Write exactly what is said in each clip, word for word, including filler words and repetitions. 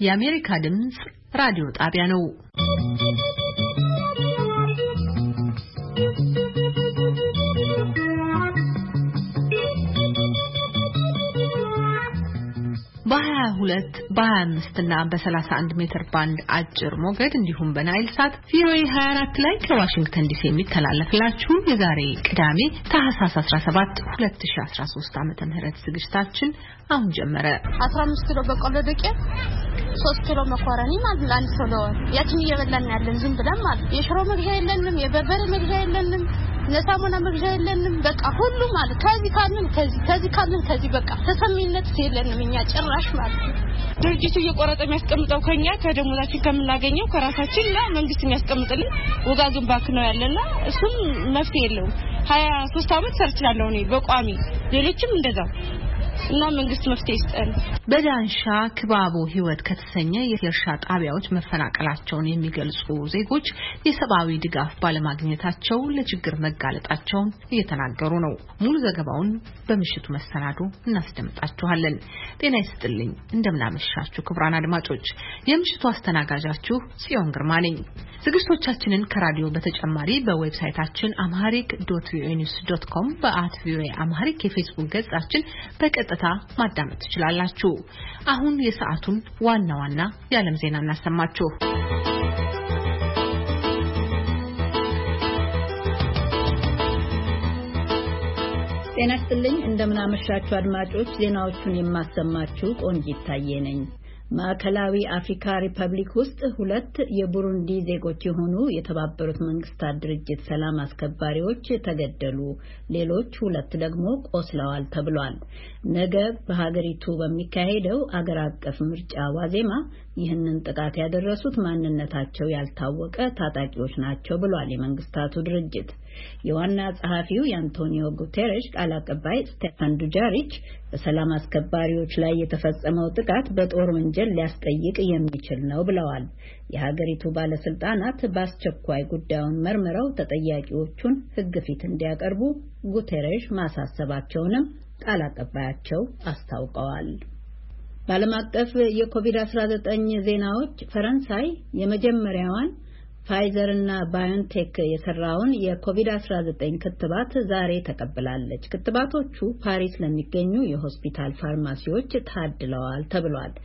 የአሜሪካ ድምጽ ራዲዮ ጣቢያ ነው። በሃያ ሁለት በሃያ አምስት እና በሰላሳ አንድ ሜትር ባንድ አጭር ሞገድ እንዲሁም በናይል ሳት ቪኦኤ ሃያ አራት ላይ ከዋሽንግተን ዲሲ የሚተላለፍላችሁ የዛሬ ቅዳሜ ታህሳስ አስራ ሰባት ሁለት ሺህ አስራ ሶስት ዓመተ ምህረት ዝግጅታችን አሁን ጀመረ። አስራ አምስት ኪሎ በቆሎ ዱቄት፣ ሶስት ኪሎ መኮረኒ ማለት ለአንድ ሰው ነው። ያችን እየበላን ያለን ዝም ብለን ማለት የሽሮ መግዣ የለንም፣ የበርበሬ መግዣ የለንም፣ ለሳሙና መግዣ የለንም። በቃ ሁሉ ማለት ከዚህ ካልን ከዚህ ከዚህ ካልን ከዚህ በቃ ተሰሚነት የለንም እኛ ጭራሽ ማለት ነው። ድርጅቱ እየቆረጠ የሚያስቀምጠው ከኛ ከደሞዛችን ከምናገኘው ከራሳችን እና መንግስት የሚያስቀምጥልን ወጋገን ባንክ ነው ያለና እሱም መፍትሄ የለውም። ሀያ ሶስት አመት ሰርቻለሁ እኔ በቋሚ ሌሎችም እንደዛው እና መንግስት መፍትሄ ይስጠን። በዳንሻ ክባቦ ህይወት ከተሰኘ የእርሻ ጣቢያዎች መፈናቀላቸውን የሚገልጹ ዜጎች የሰብአዊ ድጋፍ ባለማግኘታቸው ለችግር መጋለጣቸውን እየተናገሩ ነው። ሙሉ ዘገባውን በምሽቱ መሰናዶ እናስደምጣችኋለን። ጤና ይስጥልኝ፣ እንደምናመሻችሁ ክቡራን አድማጮች። የምሽቱ አስተናጋጃችሁ ጽዮን ግርማ ነኝ። ዝግጅቶቻችንን ከራዲዮ በተጨማሪ በዌብሳይታችን amharic dot v o a news dot com በአት ቪኦኤ አምሃሪክ የፌስቡክ ገጻችን በቀጥታ ማዳመጥ ትችላላችሁ። አሁን የሰዓቱን ዋና ዋና የዓለም ዜና እናሰማችሁ። ጤና ይስጥልኝ፣ እንደምናመሻችሁ አድማጮች። ዜናዎቹን የማሰማችሁ ቆንጂት ታዬ ነኝ። ማዕከላዊ አፍሪካ ሪፐብሊክ ውስጥ ሁለት የቡሩንዲ ዜጎች የሆኑ የተባበሩት መንግስታት ድርጅት ሰላም አስከባሪዎች ተገደሉ፣ ሌሎች ሁለት ደግሞ ቆስለዋል ተብሏል። ነገ በሀገሪቱ በሚካሄደው አገር አቀፍ ምርጫ ዋዜማ ይህንን ጥቃት ያደረሱት ማንነታቸው ያልታወቀ ታጣቂዎች ናቸው ብሏል የመንግስታቱ ድርጅት። የዋና ጸሐፊው የአንቶኒዮ ጉቴሬሽ ቃል አቀባይ ስቴፋን ዱጃሪች በሰላም አስከባሪዎች ላይ የተፈጸመው ጥቃት በጦር ወንጀል ሊያስጠይቅ የሚችል ነው ብለዋል። የሀገሪቱ ባለስልጣናት በአስቸኳይ ጉዳዩን መርምረው ተጠያቂዎቹን ሕግ ፊት እንዲያቀርቡ ጉቴሬሽ ማሳሰባቸውንም ቃል አቀባያቸው አስታውቀዋል። በዓለም አቀፍ የኮቪድ አስራ ዘጠኝ ዜናዎች ፈረንሳይ የመጀመሪያዋን ፋይዘር እና ባዮንቴክ የሰራውን የኮቪድ አስራ ዘጠኝ ክትባት ዛሬ ተቀብላለች። ክትባቶቹ ፓሪስ ለሚገኙ የሆስፒታል ፋርማሲዎች ታድለዋል ተብሏል።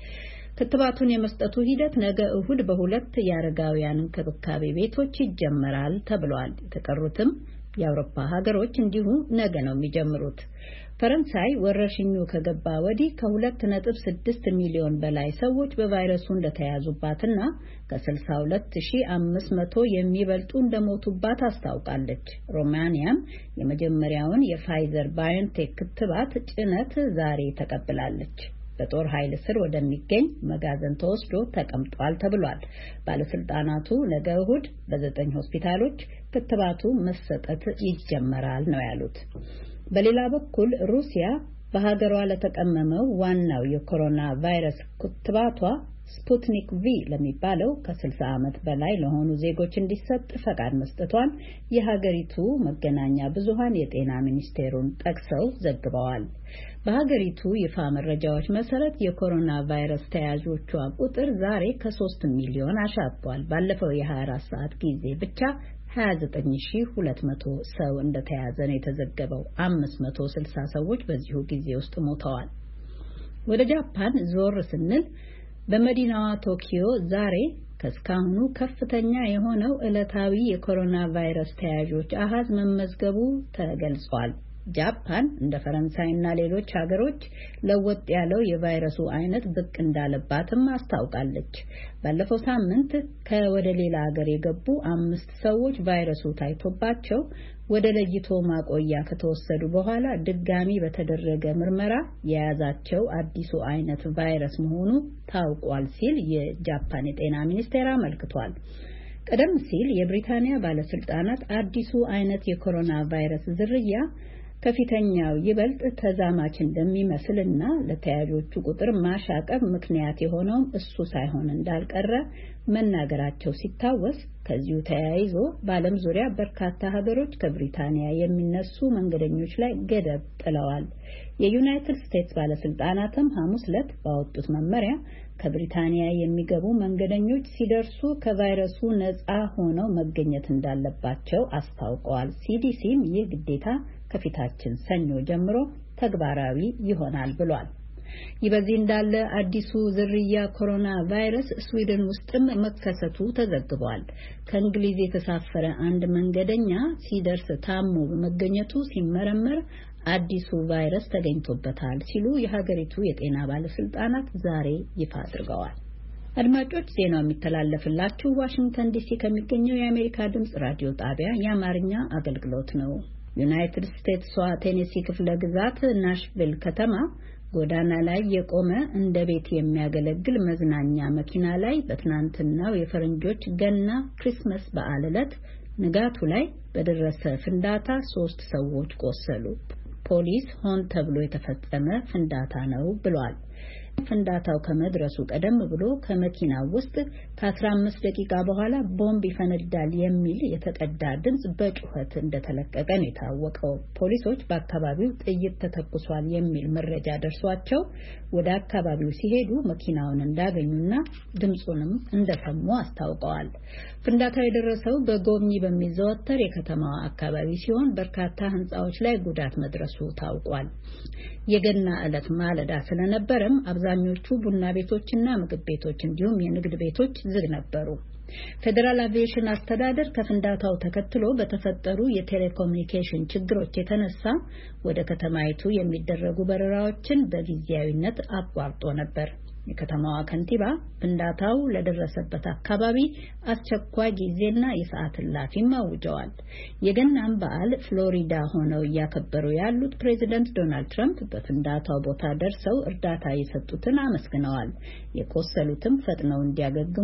ክትባቱን የመስጠቱ ሂደት ነገ እሁድ በሁለት የአረጋውያን እንክብካቤ ቤቶች ይጀመራል ተብሏል። የተቀሩትም የአውሮፓ ሀገሮች እንዲሁ ነገ ነው የሚጀምሩት። ፈረንሳይ ወረርሽኙ ከገባ ወዲህ ከሁለት ነጥብ ስድስት ሚሊዮን በላይ ሰዎች በቫይረሱ እንደተያዙባትና ከስልሳ ሁለት ሺህ አምስት መቶ የሚበልጡ እንደሞቱባት አስታውቃለች። ሮማኒያም የመጀመሪያውን የፋይዘር ባዮንቴክ ክትባት ጭነት ዛሬ ተቀብላለች። በጦር ኃይል ስር ወደሚገኝ መጋዘን ተወስዶ ተቀምጧል ተብሏል። ባለስልጣናቱ ነገ እሁድ በዘጠኝ ሆስፒታሎች ክትባቱ መሰጠት ይጀመራል ነው ያሉት። በሌላ በኩል ሩሲያ በሀገሯ ለተቀመመው ዋናው የኮሮና ቫይረስ ክትባቷ ስፑትኒክ ቪ ለሚባለው ከስልሳ ዓመት በላይ ለሆኑ ዜጎች እንዲሰጥ ፈቃድ መስጠቷን የሀገሪቱ መገናኛ ብዙሃን የጤና ሚኒስቴሩን ጠቅሰው ዘግበዋል። በሀገሪቱ ይፋ መረጃዎች መሰረት የኮሮና ቫይረስ ተያዦቿ ቁጥር ዛሬ ከሶስት ሚሊዮን አሻቅቧል። ባለፈው የሃያ አራት ሰዓት ጊዜ ብቻ ሀያ ዘጠኝ ሺህ ሁለት መቶ ሰው እንደተያዘ ነው የተዘገበው። አምስት መቶ ስልሳ ሰዎች በዚሁ ጊዜ ውስጥ ሞተዋል። ወደ ጃፓን ዞር ስንል በመዲናዋ ቶኪዮ ዛሬ ከስካሁኑ ከፍተኛ የሆነው ዕለታዊ የኮሮና ቫይረስ ተያዦች አሃዝ መመዝገቡ ተገልጿል። ጃፓን እንደ ፈረንሳይና ሌሎች ሀገሮች ለወጥ ያለው የቫይረሱ አይነት ብቅ እንዳለባትም አስታውቃለች። ባለፈው ሳምንት ከወደ ሌላ ሀገር የገቡ አምስት ሰዎች ቫይረሱ ታይቶባቸው ወደ ለይቶ ማቆያ ከተወሰዱ በኋላ ድጋሚ በተደረገ ምርመራ የያዛቸው አዲሱ አይነት ቫይረስ መሆኑ ታውቋል ሲል የጃፓን የጤና ሚኒስቴር አመልክቷል። ቀደም ሲል የብሪታንያ ባለስልጣናት አዲሱ አይነት የኮሮና ቫይረስ ዝርያ ከፊተኛው ይበልጥ ተዛማች እንደሚመስልና ለተያዦቹ ቁጥር ማሻቀብ ምክንያት የሆነው እሱ ሳይሆን እንዳልቀረ መናገራቸው ሲታወስ፣ ከዚሁ ተያይዞ በዓለም ዙሪያ በርካታ ሀገሮች ከብሪታንያ የሚነሱ መንገደኞች ላይ ገደብ ጥለዋል። የዩናይትድ ስቴትስ ባለስልጣናትም ሐሙስ ዕለት ባወጡት መመሪያ ከብሪታንያ የሚገቡ መንገደኞች ሲደርሱ ከቫይረሱ ነፃ ሆነው መገኘት እንዳለባቸው አስታውቀዋል። ሲዲሲም ይህ ግዴታ ከፊታችን ሰኞ ጀምሮ ተግባራዊ ይሆናል ብሏል። ይህ በዚህ እንዳለ አዲሱ ዝርያ ኮሮና ቫይረስ ስዊድን ውስጥም መከሰቱ ተዘግቧል። ከእንግሊዝ የተሳፈረ አንድ መንገደኛ ሲደርስ ታሞ በመገኘቱ ሲመረመር አዲሱ ቫይረስ ተገኝቶበታል ሲሉ የሀገሪቱ የጤና ባለስልጣናት ዛሬ ይፋ አድርገዋል። አድማጮች ዜናው የሚተላለፍላችሁ ዋሽንግተን ዲሲ ከሚገኘው የአሜሪካ ድምጽ ራዲዮ ጣቢያ የአማርኛ አገልግሎት ነው። ዩናይትድ ስቴትስ ቴኔሲ ክፍለ ግዛት ናሽቪል ከተማ ጎዳና ላይ የቆመ እንደ ቤት የሚያገለግል መዝናኛ መኪና ላይ በትናንትናው የፈረንጆች ገና ክሪስማስ በዓል ዕለት ንጋቱ ላይ በደረሰ ፍንዳታ ሶስት ሰዎች ቆሰሉ። ፖሊስ ሆን ተብሎ የተፈጸመ ፍንዳታ ነው ብሏል። ፍንዳታው ከመድረሱ ቀደም ብሎ ከመኪናው ውስጥ ከአስራ አምስት ደቂቃ በኋላ ቦምብ ይፈነዳል የሚል የተቀዳ ድምጽ በጩኸት እንደተለቀቀ ነው የታወቀው። ፖሊሶች በአካባቢው ጥይት ተተኩሷል የሚል መረጃ ደርሷቸው ወደ አካባቢው ሲሄዱ መኪናውን እንዳገኙና ድምጹንም እንደሰሙ አስታውቀዋል። ፍንዳታው የደረሰው በጎብኚ በሚዘወተር የከተማዋ አካባቢ ሲሆን በርካታ ህንጻዎች ላይ ጉዳት መድረሱ ታውቋል። የገና ዕለት ማለዳ ስለነበረም አብዛኞቹ ቡና ቤቶችና ምግብ ቤቶች እንዲሁም የንግድ ቤቶች ዝግ ነበሩ። ፌደራል አቪዬሽን አስተዳደር ከፍንዳታው ተከትሎ በተፈጠሩ የቴሌኮሙኒኬሽን ችግሮች የተነሳ ወደ ከተማይቱ የሚደረጉ በረራዎችን በጊዜያዊነት አቋርጦ ነበር። የከተማዋ ከንቲባ ፍንዳታው ለደረሰበት አካባቢ አስቸኳይ ጊዜና የሰዓት እላፊም አውጀዋል። የገናን በዓል ፍሎሪዳ ሆነው እያከበሩ ያሉት ፕሬዚደንት ዶናልድ ትራምፕ በፍንዳታው ቦታ ደርሰው እርዳታ የሰጡትን አመስግነዋል። የቆሰሉትም ፈጥነው እንዲያገግሙ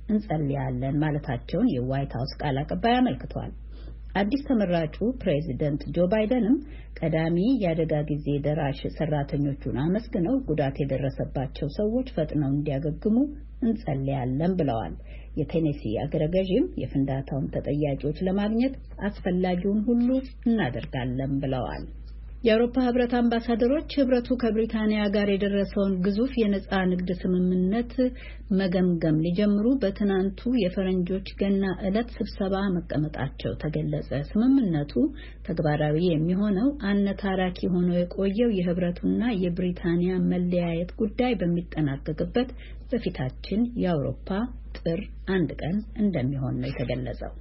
እንጸልያለን ማለታቸውን የዋይት ሃውስ ቃል አቀባይ አመልክቷል። አዲስ ተመራጩ ፕሬዚደንት ጆ ባይደንም ቀዳሚ የአደጋ ጊዜ ደራሽ ሰራተኞቹን አመስግነው ጉዳት የደረሰባቸው ሰዎች ፈጥነው እንዲያገግሙ እንጸልያለን ብለዋል። የቴኔሲ አገረ ገዢም የፍንዳታውን ተጠያቂዎች ለማግኘት አስፈላጊውን ሁሉ እናደርጋለን ብለዋል። የአውሮፓ ህብረት አምባሳደሮች ህብረቱ ከብሪታንያ ጋር የደረሰውን ግዙፍ የነጻ ንግድ ስምምነት መገምገም ሊጀምሩ በትናንቱ የፈረንጆች ገና ዕለት ስብሰባ መቀመጣቸው ተገለጸ። ስምምነቱ ተግባራዊ የሚሆነው አነታራኪ ሆኖ የቆየው የህብረቱና የብሪታንያ መለያየት ጉዳይ በሚጠናቀቅበት በፊታችን የአውሮፓ ጥር አንድ ቀን እንደሚሆን ነው የተገለጸው።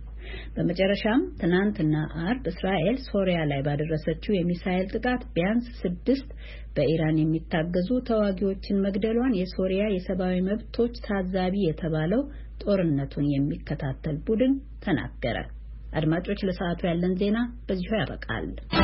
በመጨረሻም ትናንትና አርብ እስራኤል ሶሪያ ላይ ባደረሰችው የሚሳኤል ጥቃት ቢያንስ ስድስት በኢራን የሚታገዙ ተዋጊዎችን መግደሏን የሶሪያ የሰብአዊ መብቶች ታዛቢ የተባለው ጦርነቱን የሚከታተል ቡድን ተናገረ። አድማጮች፣ ለሰዓቱ ያለን ዜና በዚሁ ያበቃል።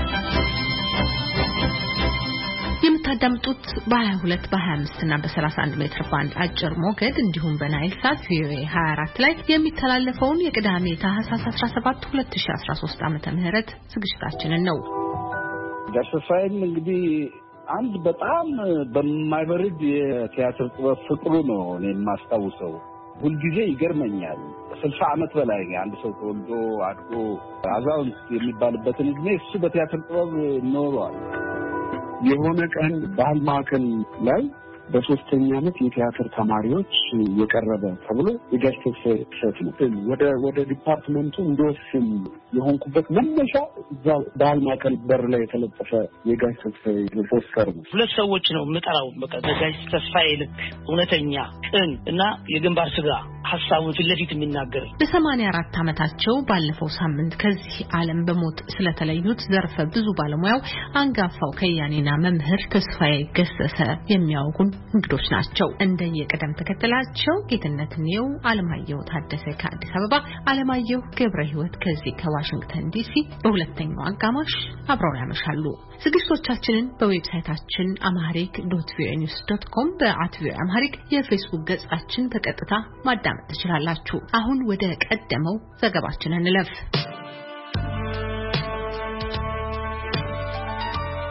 የምታዳምጡት በ22 በ25 እና በ31 ሜትር ባንድ አጭር ሞገድ እንዲሁም በናይል ሳት ቪኦኤ ሃያ አራት ላይ የሚተላለፈውን የቅዳሜ ታህሳስ አስራ ሰባት ሁለት ሺህ አስራ ሶስት ዓመተ ምህረት ዝግጅታችንን ነው። ደርሰፋይን እንግዲህ አንድ በጣም በማይበርድ የቲያትር ጥበብ ፍቅሩ ነው እኔ የማስታውሰው። ሁልጊዜ ይገርመኛል። ስልሳ ዓመት በላይ አንድ ሰው ተወልዶ አድጎ አዛውንት የሚባልበትን እድሜ እሱ በቲያትር ጥበብ ኖሯል። የሆነ ቀን ባህል ማዕከል ላይ በሶስተኛ ዓመት የቲያትር ተማሪዎች የቀረበ ተብሎ የጋሽ ተስፋዬ ክሰት ነው ወደ ወደ ዲፓርትመንቱ እንደወስን የሆንኩበት መነሻ እዛ ባህል ማዕከል በር ላይ የተለጠፈ የጋሽ ተስፋዬ ፖስተር ነው። ሁለት ሰዎች ነው የምጠራው። በቃ በጋሽ ተስፋዬ ልክ እውነተኛ ቅን እና የግንባር ስጋ ሐሳቡን ፊት ለፊት የሚናገር በሰማንያ አራት ዓመታቸው ባለፈው ሳምንት ከዚህ ዓለም በሞት ስለተለዩት ዘርፈ ብዙ ባለሙያው አንጋፋው ከያኔና መምህር ተስፋዬ ገሰሰ የሚያውቁን እንግዶች ናቸው። እንደየቀደም ተከተላቸው ጌትነት ነው፣ አለማየሁ ታደሰ ከአዲስ አበባ፣ አለማየሁ ገብረ ሕይወት ከዚህ ከዋሽንግተን ዲሲ በሁለተኛው አጋማሽ አብረው ያመሻሉ። ዝግጅቶቻችንን በዌብሳይታችን አማሪክ ዶት ቪኦኤ ኒውስ ዶት ኮም በአት ቪኦኤ አማሪክ የፌስቡክ ገጻችን በቀጥታ ማዳመጥ ትችላላችሁ። አሁን ወደ ቀደመው ዘገባችን እንለፍ።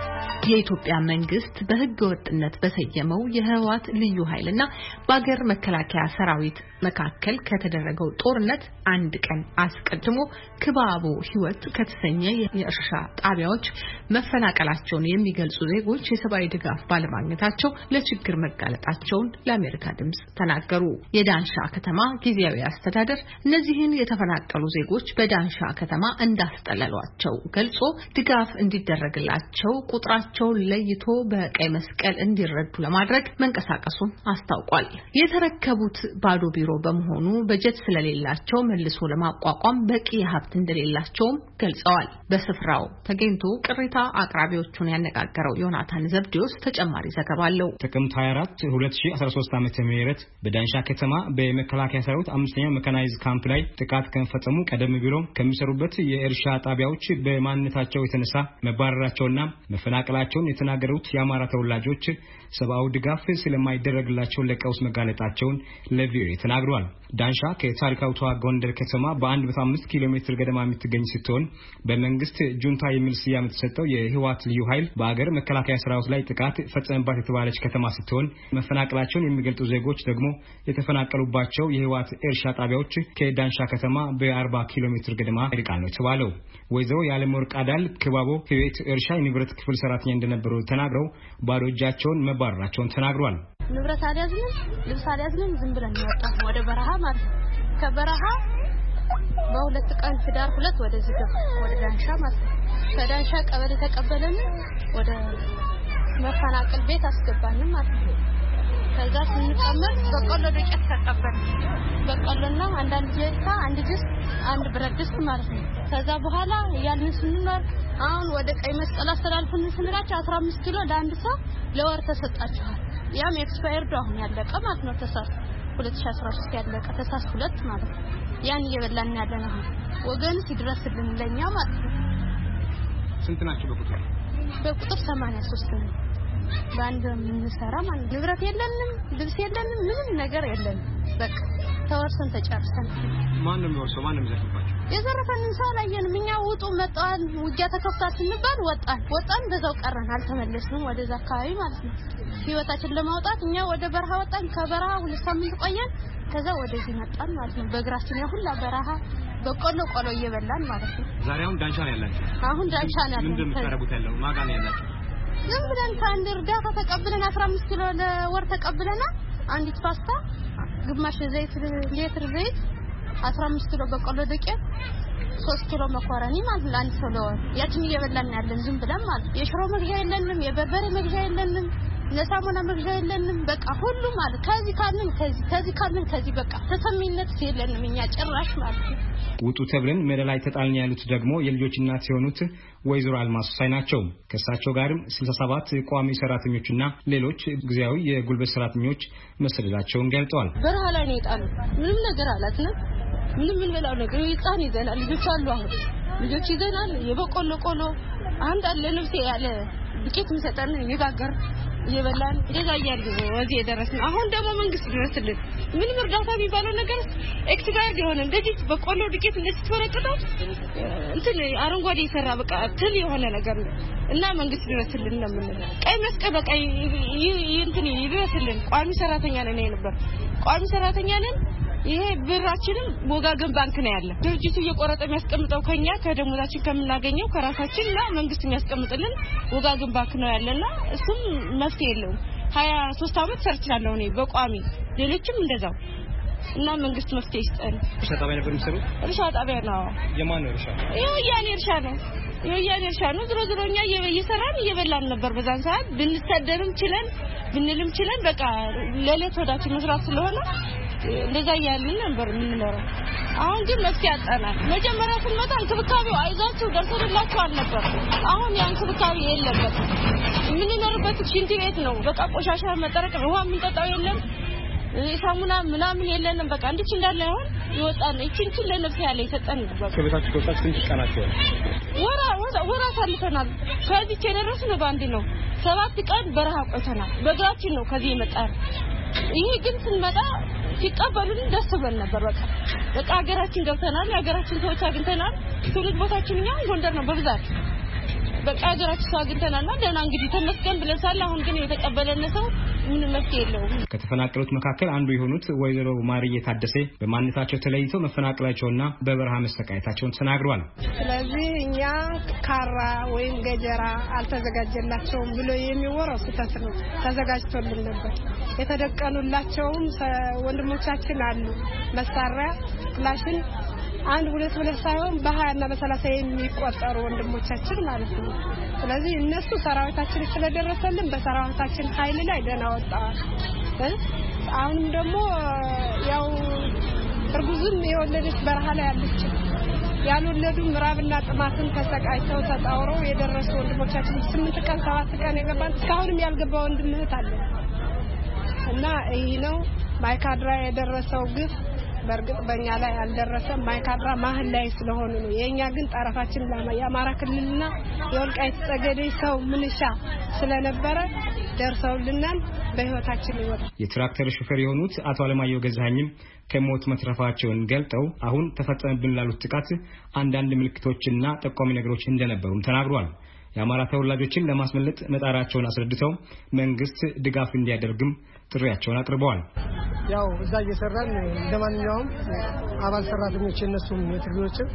የኢትዮጵያ መንግስት በህገ ወጥነት በሰየመው የህወሓት ልዩ ኃይልና በአገር መከላከያ ሰራዊት መካከል ከተደረገው ጦርነት አንድ ቀን አስቀድሞ ክባቦ ህይወት ከተሰኘ የእርሻ ጣቢያዎች መፈናቀላቸውን የሚገልጹ ዜጎች የሰብአዊ ድጋፍ ባለማግኘታቸው ለችግር መጋለጣቸውን ለአሜሪካ ድምጽ ተናገሩ። የዳንሻ ከተማ ጊዜያዊ አስተዳደር እነዚህን የተፈናቀሉ ዜጎች በዳንሻ ከተማ እንዳስጠለሏቸው ገልጾ ድጋፍ እንዲደረግላቸው ቁጥራቸው ለይቶ በቀይ መስቀል እንዲረዱ ለማድረግ መንቀሳቀሱን አስታውቋል። የተረከቡት ባዶ ቢሮ በመሆኑ በጀት ስለሌላቸው መልሶ ለማቋቋም በቂ ሀብት እንደሌላቸውም ገልጸዋል። በስፍራው ተገኝቶ ቅሬታ አቅራቢዎቹን ያነጋገረው ዮናታን ዘብዲዮስ ተጨማሪ ዘገባ አለው። ጥቅምት ሃያ አራት ሁለት ሺህ አስራ ሶስት ዓመተ ምህረት በዳንሻ ከተማ በመከላከያ ሰራዊት አምስተኛው መካናይዝ ካምፕ ላይ ጥቃት ከፈጸሙ ቀደም ብሎ ከሚሰሩበት የእርሻ ጣቢያዎች በማንነታቸው የተነሳ መባረራቸውና መፈናቀላቸውን የተናገሩት የአማራ ተወላጆች ሰብአዊ ድጋፍ ስለማይደረግላቸው ለቀውስ መጋለጣቸውን ለቪኦኤ ተናግረዋል። ዳንሻ ከታሪካዊቷ ጎንደር ከተማ በ105 ኪሎ ሜትር ገደማ የምትገኝ ስትሆን በመንግስት ጁንታ የሚል ስያሜ የተሰጠው የህወሓት ልዩ ኃይል በአገር መከላከያ ሰራዊት ላይ ጥቃት ፈጸመባት የተባለች ከተማ ስትሆን መፈናቀላቸውን የሚገልጹ ዜጎች ደግሞ የተፈናቀሉባቸው የህወሓት እርሻ ጣቢያዎች ከዳንሻ ከተማ በ40 ኪሎ ሜትር ገደማ ይርቃል ነው የተባለው። ወይዘሮ ያለምወርቅ አዳል ክባቦ ህይወት እርሻ ንብረት ክፍል ሰራተኛ እንደነበሩ ተናግረው ባዶ እጃቸውን መባረራቸውን ተናግሯል። ንብረት አልያዝንም፣ ልብስ አልያዝንም፣ ዝም ብለን ወጣን ወደ በረሃ ማለት ነው። ከበረሃ በሁለት ቀን ህዳር ሁለት ወደዚህ ገባ ወደ ዳንሻ ማለት ነው። ከዳንሻ ቀበሌ ተቀበለን ወደ መፈናቀል ቤት አስገባን ማለት ነው። ከዛ ስንቀመጥ በቆሎ ዱቄት ተቀበልን። በቆሎና አንዳንድ ጀሪካ፣ አንድ ድስት፣ አንድ ብረት ድስት ማለት ነው። ከዛ በኋላ ያልን ስንኖር አሁን ወደ ቀይ መስቀል አስተላልፈን ስንላቸው አስራ አምስት ኪሎ ለአንድ ሰው ለወር ተሰጣቸዋል። ያም ኤክስፓየርድ አሁን ያለቀ ማለት ነው። ተሳስ ሁለት ሺህ አስራ ሶስት ያለቀ ተሳስ ሁለት ማለት ነው። ያን እየበላን ያለነው ወገን ሲድረስልን ለኛ ማለት ነው። ስንት ናቸው በቁጥር? በቁጥር ሰማንያ ሶስት ነው። ባንድ ምንሰራ ማለት ንብረት የለንም፣ ልብስ የለንም፣ ምንም ነገር የለንም። በቃ ተወርሰን ተጨርሰን። ማን ነው የሚወርሰው? ማን ነው የሚዘርፍባቸው? የዘረፈንን ሰው አላየንም። እኛ ውጡ መጣን፣ ውጊያ ተከፍቷል ስንባል ወጣን ወጣን በዛው ቀረን፣ አልተመለስንም ወደዛ አካባቢ ማለት ነው። ህይወታችን ለማውጣት እኛ ወደ በረሃ ወጣን። ከበረሃ ሁለት ሳምንት ቆየን። ከዛ ወደዚህ መጣን ማለት ነው። በእግራችን ያሁላ በረሃ በቆሎ ቆሎ እየበላን ማለት ነው። ዛሬ አሁን ዳንሻ ነው ያላችሁ? አሁን ዳንሻ ነው ያላችሁ። ምንድነው የምታረጉት? ያለው ማጋ ነው ያላችሁ? ዝም ብለን ከአንድ እርዳታ ተቀብለን አስራ አምስት ኪሎ ለወር ተቀብለና አንዲት ፓስታ፣ ግማሽ ዘይት፣ ሊትር ዘይት፣ አስራ አምስት ኪሎ በቆሎ ዱቄት፣ ሶስት ኪሎ መኮረኒ ማለት ለአንድ ሰው ለወር ያችን እየበላን ያለን ዝም ብለን ማለት። የሽሮ መግዣ የለንም፣ የበርበሬ መግዣ የለንም፣ ለሳሙና መግዣ የለንም። በቃ ሁሉ ማለት ከዚህ ካልን ከዚህ ከዚህ ካልን ከዚህ በቃ ተሰሚነት የለንም እኛ ጭራሽ ማለት ነው። ውጡ ተብለን መደላይ ተጣልን ያሉት ደግሞ የልጆች እናት የሆኑት ወይዘሮ አልማስ ሳይ ናቸው። ከሳቸው ጋርም ስልሳ ሰባት ቋሚ ሰራተኞችና ሌሎች ጊዜያዊ የጉልበት ሰራተኞች መሰደዳቸውን ገልጠዋል። በረሃ ላይ ነው የጣሉ። ምንም ነገር አላትንም። ምንም ምን በላው ነገር ይጣን ይዘናል። ልጆች አሉ፣ አሁን ልጆች ይዘናል። የበቆሎ ቆሎ አንድ አለ ልብስ ያለ ዱቄት ምሰጠን ይጋገር እየበላን እንደዛ ያያሉ ወዚህ የደረስን። አሁን ደግሞ መንግስት ድረስልን ምንም እርዳታ ቢባለው ነገር ኤክስፓየርድ የሆነ እንደዚህ በቆሎ ዱቄት እንደዚህ ተወረቀደው እንትን አረንጓዴ ይሰራ በቃ ትል የሆነ ነገር ነው እና መንግስት ድረስልን ነው የምንለው። ቀይ መስቀል በቃ እንትን ይድረስልን። ቋሚ ሰራተኛ ነን ነበር ቋሚ ሰራተኛ ነን። ይሄ ብራችንም ወጋገን ባንክ ነው ያለ። ድርጅቱ እየቆረጠ የሚያስቀምጠው ከኛ ከደሞዛችን ከምናገኘው ከራሳችንና መንግስት የሚያስቀምጥልን ወጋገን ባንክ ነው ያለና እሱም መፍትሄ የለውም። ሀያ ሶስት አመት ሰርቻለሁ እኔ በቋሚ ሌሎችም እንደዛው እና መንግስት መፍትሄ ይስጠን። እርሻ ጣቢያ ነበር የምትሰሩት? እርሻ ጣቢያ ነው። የማን ነው እርሻ? የወያኔ እርሻ ነው። የወያኔ እርሻ ነው። ዝሮ ዝሮ እኛ እየሰራን እየበላን ነበር። በዛን ሰዓት ብንሰደርም ችለን ብንልም ችለን በቃ ለሌት ወዳችን መስራት ስለሆነ እንደዛ ያያልን ነበር የምንኖረው። አሁን ግን መፍትሄ አጣናል። መጀመሪያ ስንመጣ እንክብካቤው አይዛችሁ ደርሰንላችሁ አልነበር። አሁን ያን እንክብካቤ የለበት። የምንኖርበት ሽንት ቤት ነው። በቃ ቆሻሻ መጠረቅ ውሃ የምንጠጣው የለም። ሳሙና ምናምን የለንም። በቃ እንድች እንዳለ አሁን ይወጣን እቺን ለነፍስ ያለ ይሰጠን ነበር። ከቤታችሁ ከወጣችሁ ትንሽ ቀናችሁ ወራ ወራ ሳልፈናል። ከዚህ የደረስነው ባንድ ነው። ሰባት ቀን በረሃ ቆይተናል። በእግራችን ነው ከዚህ የመጣን። ይሄ ግን ስንመጣ ሲቀበሉን ደስ ብሎን ነበር። በቃ በቃ ሀገራችን ገብተናል። ሀገራችን ሰዎች አግኝተናል። ትውልድ ቦታችን እኛ ጎንደር ነው በብዛት በቃ ሀገራችን ሰው አግኝተናልና ደህና እንግዲህ ተመስገን ብለሳል። አሁን ግን የተቀበለነ ሰው ምን መፍትሄ የለውም። ከተፈናቀሉት መካከል አንዱ የሆኑት ወይዘሮ ማርዬ ታደሰ በማንነታቸው ተለይተው መፈናቀላቸውና በበረሃ መሰቃየታቸውን ተናግረዋል። ስለዚህ እኛ ካራ ወይም ገጀራ አልተዘጋጀላቸውም ብሎ የሚወራው ስህተት ነው። ተዘጋጅቶልን ነበር። የተደቀኑላቸውም ወንድሞቻችን አሉ። መሳሪያ ፍላሽን አንድ ሁለት ሁለት ሳይሆን በሀያ እና በሰላሳ የሚቆጠሩ ወንድሞቻችን ማለት ነው። ስለዚህ እነሱ ሰራዊታችን ስለደረሰልን በሰራዊታችን ኃይል ላይ ደህና ወጣዋል። አሁንም ደግሞ ያው እርጉዝም የወለደች በረሃ ላይ ያለች ያልወለዱ ምራብና ጥማትን ተሰቃይተው ተጣውረው የደረሱ ወንድሞቻችን ስምንት ቀን ሰባት ቀን የገባን እስካሁንም ያልገባ ወንድም እህት አለ እና ይሄ ነው ማይካድራ የደረሰው ግፍ። በርግጥ በእኛ ላይ አልደረሰም። ማይካድራ ማህል ላይ ስለሆነ ነው። የኛ ግን ጠረፋችን የአማራ ክልልና የወልቃይት ጠገዴ ሰው ምንሻ ስለነበረ ደርሰውልናል። በህይወታችን ይወጣ የትራክተር ሹፌር የሆኑት አቶ አለማየሁ ገዛኸኝም ከሞት መትረፋቸውን ገልጠው አሁን ተፈጸመብን ላሉት ጥቃት አንዳንድ ምልክቶችና ጠቋሚ ነገሮች እንደነበሩም ተናግሯል። የአማራ ተወላጆችን ለማስመለጥ መጣራቸውን አስረድተው መንግስት ድጋፍ እንዲያደርግም ጥሪያቸውን አቅርበዋል። ያው እዛ እየሰራን እንደማንኛውም አባል ሰራተኞች እነሱም የትግሎችም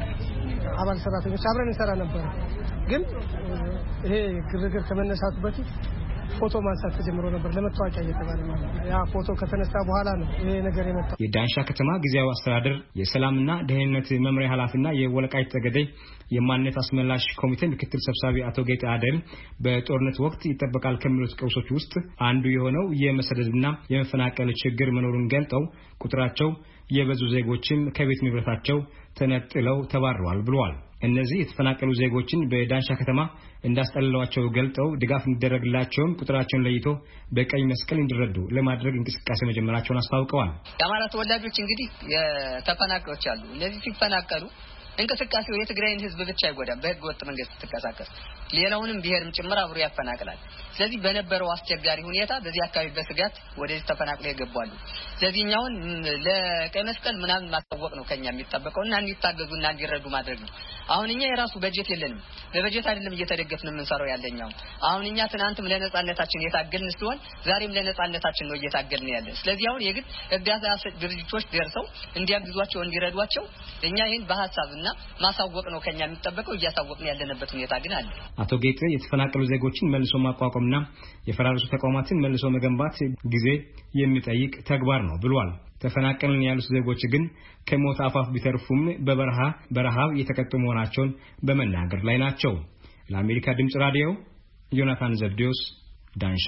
አባል ሰራተኞች አብረን እንሰራ ነበር። ግን ይሄ ግርግር ከመነሳቱ በፊት ፎቶ ማንሳት ተጀምሮ ነበር ለመታወቂያ እየተባለ ማለት ያ ፎቶ ከተነሳ በኋላ ነው ይሄ ነገር የመጣው። የዳንሻ ከተማ ጊዜያዊ አስተዳደር የሰላምና ደህንነት መምሪያ ኃላፊና የወልቃይት ጠገዴ የማንነት አስመላሽ ኮሚቴ ምክትል ሰብሳቢ አቶ ጌታ አደል በጦርነት ወቅት ይጠበቃል ከሚሉት ቀውሶች ውስጥ አንዱ የሆነው የመሰደድና የመፈናቀል ችግር መኖሩን ገልጠው ቁጥራቸው የበዙ ዜጎችን ከቤት ንብረታቸው ተነጥለው ተባረዋል ብለዋል። እነዚህ የተፈናቀሉ ዜጎችን በዳንሻ ከተማ እንዳስጠለሏቸው ገልጠው ድጋፍ እንዲደረግላቸውም ቁጥራቸውን ለይቶ በቀይ መስቀል እንዲረዱ ለማድረግ እንቅስቃሴ መጀመራቸውን አስታውቀዋል። የአማራ ተወላጆች እንግዲህ የተፈናቀሉት አሉ። እነዚህ ሲፈናቀሉ እንቅስቃሴው የትግራይን ህዝብ ብቻ አይጎዳም። በህገ ወጥ መንገድ ተንቀሳቀስ ሌላውንም ብሔርም ጭምር አብሮ ያፈናቅላል። ስለዚህ በነበረው አስቸጋሪ ሁኔታ በዚህ አካባቢ በስጋት ወደዚህ ተፈናቅለው ይገባሉ። ስለዚህ እኛውን ለቀይ መስቀል ምናምን ማሳወቅ ነው ከኛ የሚጠበቀውና እንዲታገዙና እንዲረዱ ማድረግ ነው። አሁን እኛ የራሱ በጀት የለንም። በበጀት አይደለም እየተደገፍን የምንሰራው ያለኛው። አሁን እኛ ትናንትም ለነጻነታችን የታገልን ሲሆን ዛሬም ለነጻነታችን ነው እየታገልን ያለን። ስለዚህ አሁን የግድ እርዳታ ድርጅቶች ደርሰው እንዲያግዟቸው እንዲረዷቸው እኛ ይሄን በሐሳብና ማሳወቅ ነው ከኛ የሚጠበቀው። እያሳወቅን ያለንበት ሁኔታ ግን አለ። አቶ ጌጤ የተፈናቀሉ ዜጎችን መልሶ ማቋቋምና የፈራረሱ ተቋማትን መልሶ መገንባት ጊዜ የሚጠይቅ ተግባር ነው ብሏል። ተፈናቀልን ያሉት ዜጎች ግን ከሞት አፋፍ ቢተርፉም በበረሃ በረሃብ የተቀጡ መሆናቸውን በመናገር ላይ ናቸው። ለአሜሪካ ድምጽ ራዲዮ ዮናታን ዘብዴዎስ ዳንሻ።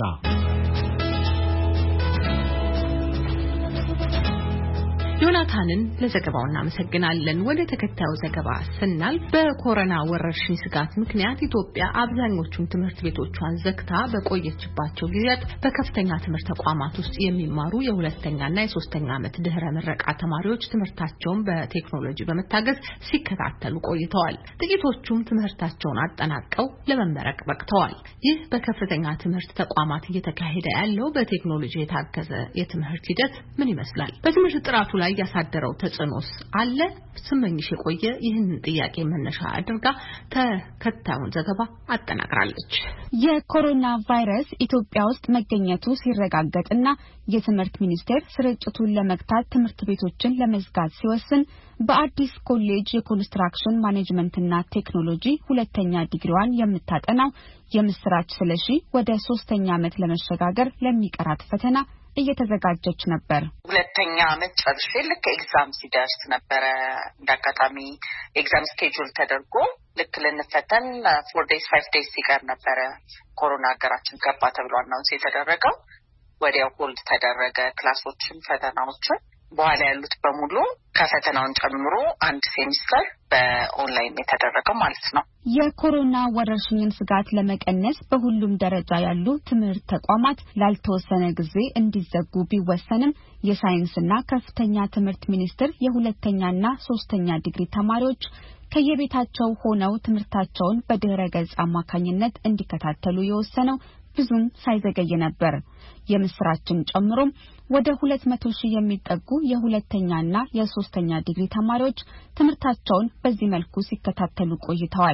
ዮናታንን ለዘገባው እናመሰግናለን። ወደ ተከታዩ ዘገባ ስናልፍ በኮሮና ወረርሽኝ ስጋት ምክንያት ኢትዮጵያ አብዛኞቹን ትምህርት ቤቶቿን ዘግታ በቆየችባቸው ጊዜያት በከፍተኛ ትምህርት ተቋማት ውስጥ የሚማሩ የሁለተኛና የሶስተኛ ዓመት ድህረ ምረቃ ተማሪዎች ትምህርታቸውን በቴክኖሎጂ በመታገዝ ሲከታተሉ ቆይተዋል። ጥቂቶቹም ትምህርታቸውን አጠናቀው ለመመረቅ በቅተዋል። ይህ በከፍተኛ ትምህርት ተቋማት እየተካሄደ ያለው በቴክኖሎጂ የታገዘ የትምህርት ሂደት ምን ይመስላል? በትምህርት ጥራቱ ላይ ያሳደረው ተጽዕኖስ አለ? ስመኝሽ የቆየ ይህንን ጥያቄ መነሻ አድርጋ ተከታዩን ዘገባ አጠናቅራለች። የኮሮና ቫይረስ ኢትዮጵያ ውስጥ መገኘቱ ሲረጋገጥና የትምህርት ሚኒስቴር ስርጭቱን ለመግታት ትምህርት ቤቶችን ለመዝጋት ሲወስን በአዲስ ኮሌጅ የኮንስትራክሽን ማኔጅመንትና ቴክኖሎጂ ሁለተኛ ዲግሪዋን የምታጠናው የምስራች ስለሺ ወደ ሶስተኛ ዓመት ለመሸጋገር ለሚቀራት ፈተና እየተዘጋጀች ነበር። ሁለተኛ ዓመት ጨርሼ ልክ ኤግዛም ሲደርስ ነበር እንዳጋጣሚ ኤግዛም ስኬጁል ተደርጎ ልክ ለነፈተን ፎር ዴይስ ፋይቭ ዴይስ ሲቀር ነበር ኮሮና ሀገራችን ገባ ተብሎ አናውንስ የተደረገው። ወዲያው ሆልድ ተደረገ ክላሶችን ፈተናዎችን። በኋላ ያሉት በሙሉ ከፈተናውን ጨምሮ አንድ ሴሚስተር በኦንላይን የተደረገው ማለት ነው። የኮሮና ወረርሽኝን ስጋት ለመቀነስ በሁሉም ደረጃ ያሉ ትምህርት ተቋማት ላልተወሰነ ጊዜ እንዲዘጉ ቢወሰንም የሳይንስና ከፍተኛ ትምህርት ሚኒስቴር የሁለተኛና ሶስተኛ ዲግሪ ተማሪዎች ከየቤታቸው ሆነው ትምህርታቸውን በድህረ ገጽ አማካኝነት እንዲከታተሉ የወሰነው ብዙም ሳይዘገይ ነበር። የምስራችን ጨምሮም ወደ ሁለት መቶ ሺህ የሚጠጉ የሁለተኛና የሶስተኛ ዲግሪ ተማሪዎች ትምህርታቸውን በዚህ መልኩ ሲከታተሉ ቆይተዋል።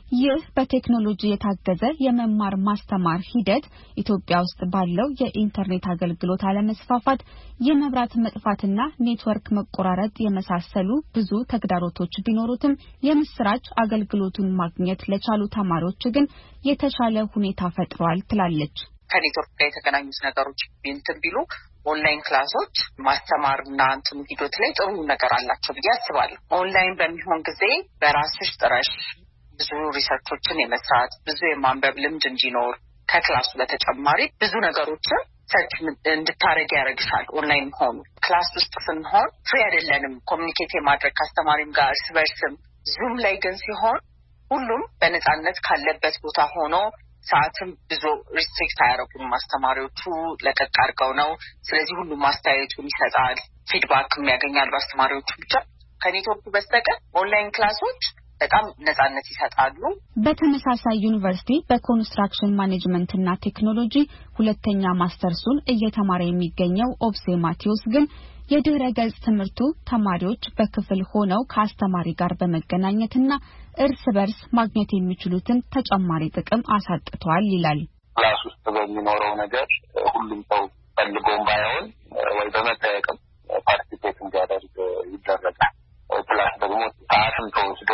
ይህ በቴክኖሎጂ የታገዘ የመማር ማስተማር ሂደት ኢትዮጵያ ውስጥ ባለው የኢንተርኔት አገልግሎት አለመስፋፋት፣ የመብራት መጥፋትና ኔትወርክ መቆራረጥ የመሳሰሉ ብዙ ተግዳሮቶች ቢኖሩትም የምስራች አገልግሎቱን ማግኘት ለቻሉ ተማሪዎች ግን የተሻለ ሁኔታ ፈጥሯል ትላለች። ከኔትወርክ ጋር የተገናኙት ነገሮች እንትን ቢሉ ኦንላይን ክላሶች ማስተማርና እንትኑ ሂደት ላይ ጥሩ ነገር አላቸው ብዬ አስባለሁ። ኦንላይን በሚሆን ጊዜ በራስሽ ጥረሽ ብዙ ሪሰርቾችን የመስራት ብዙ የማንበብ ልምድ እንዲኖር ከክላሱ በተጨማሪ ብዙ ነገሮችን ሰርች እንድታረግ ያደርግሻል። ኦንላይን ሆኖ ክላስ ውስጥ ስንሆን ፍሪ አይደለንም ኮሚኒኬት የማድረግ ከአስተማሪም ጋር እርስ በርስም። ዙም ላይ ግን ሲሆን ሁሉም በነፃነት ካለበት ቦታ ሆኖ ሰዓትም ብዙ ሪስትሪክት አያደርጉም አስተማሪዎቹ ለቀቅ አድርገው ነው። ስለዚህ ሁሉም አስተያየቱን ይሰጣል፣ ፊድባክም ያገኛል በአስተማሪዎቹ ብቻ። ከኔትወርኩ በስተቀር ኦንላይን ክላሶች በጣም ነፃነት ይሰጣሉ። በተመሳሳይ ዩኒቨርሲቲ በኮንስትራክሽን ማኔጅመንት እና ቴክኖሎጂ ሁለተኛ ማስተርሱን እየተማረ የሚገኘው ኦብሴ ማቴዎስ ግን የድህረ ገጽ ትምህርቱ ተማሪዎች በክፍል ሆነው ከአስተማሪ ጋር በመገናኘትና እርስ በርስ ማግኘት የሚችሉትን ተጨማሪ ጥቅም አሳጥቷል ይላል። ክላስ ውስጥ በሚኖረው ነገር ሁሉም ሰው ፈልጎም ባይሆን ወይ በመጠየቅም ፓርቲሲፔት እንዲያደርግ ይደረጋል። ክላስ ደግሞ ሰዓትም ተወስዶ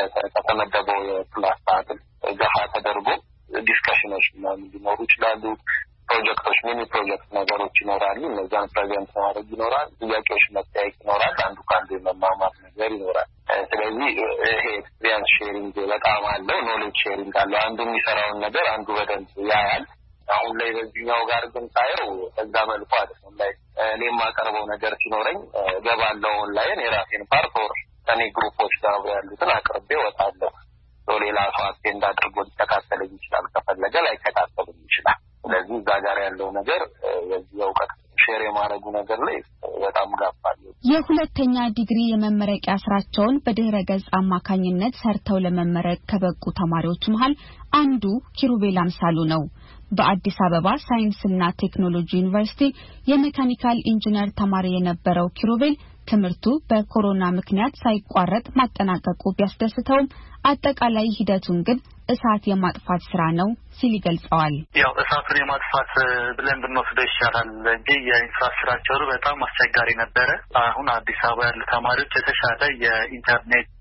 ከተመደበው የክላስ ሰዓትም ገፋ ተደርጎ ዲስከሽኖች ምናምን ሊኖሩ ይችላሉ። ፕሮጀክቶች ሚኒ ፕሮጀክት ነገሮች ይኖራሉ። እነዛን ፕሬዘንት ማድረግ ይኖራል። ጥያቄዎች መጠያየቅ ይኖራል። አንዱ ከአንዱ የመማማር ነገር ይኖራል። ስለዚህ ይሄ ኤክስፒሪየንስ ሼሪንግ በጣም አለው። ኖሌጅ ሼሪንግ አለው። አንዱ የሚሰራውን ነገር አንዱ በደንብ ያያል። አሁን ላይ በዚህኛው ጋር ግን ታየው በዛ መልኩ አይደለም። ላይ እኔ የማቀርበው ነገር ሲኖረኝ ገባለው ኦንላይን የራሴን ፓርት ኦር ከኔ ግሩፖች ጋር ያሉትን አቅርቤ ወጣለሁ። ሌላ ሰው አቴንድ አድርጎ ሊተካተለኝ ይችላል። ከፈለገ ላይ ተካተለኝ ይችላል። ስለዚህ እዛ ጋር ያለው ነገር የዚህ እውቀት ሼር የማድረጉ ነገር ላይ በጣም ጋፋል። የሁለተኛ ዲግሪ የመመረቂያ ስራቸውን በድህረ ገጽ አማካኝነት ሰርተው ለመመረቅ ከበቁ ተማሪዎች መሃል አንዱ ኪሩቤል አምሳሉ ነው። በአዲስ አበባ ሳይንስና ቴክኖሎጂ ዩኒቨርሲቲ የሜካኒካል ኢንጂነር ተማሪ የነበረው ኪሩቤል ትምህርቱ በኮሮና ምክንያት ሳይቋረጥ ማጠናቀቁ ቢያስደስተውም አጠቃላይ ሂደቱን ግን እሳት የማጥፋት ስራ ነው ሲል ይገልጸዋል። ያው እሳቱን የማጥፋት ብለን ብንወስደው ይሻላል እንጂ የኢንፍራስትራክቸሩ በጣም አስቸጋሪ ነበረ። አሁን አዲስ አበባ ያሉ ተማሪዎች የተሻለ የኢንተርኔት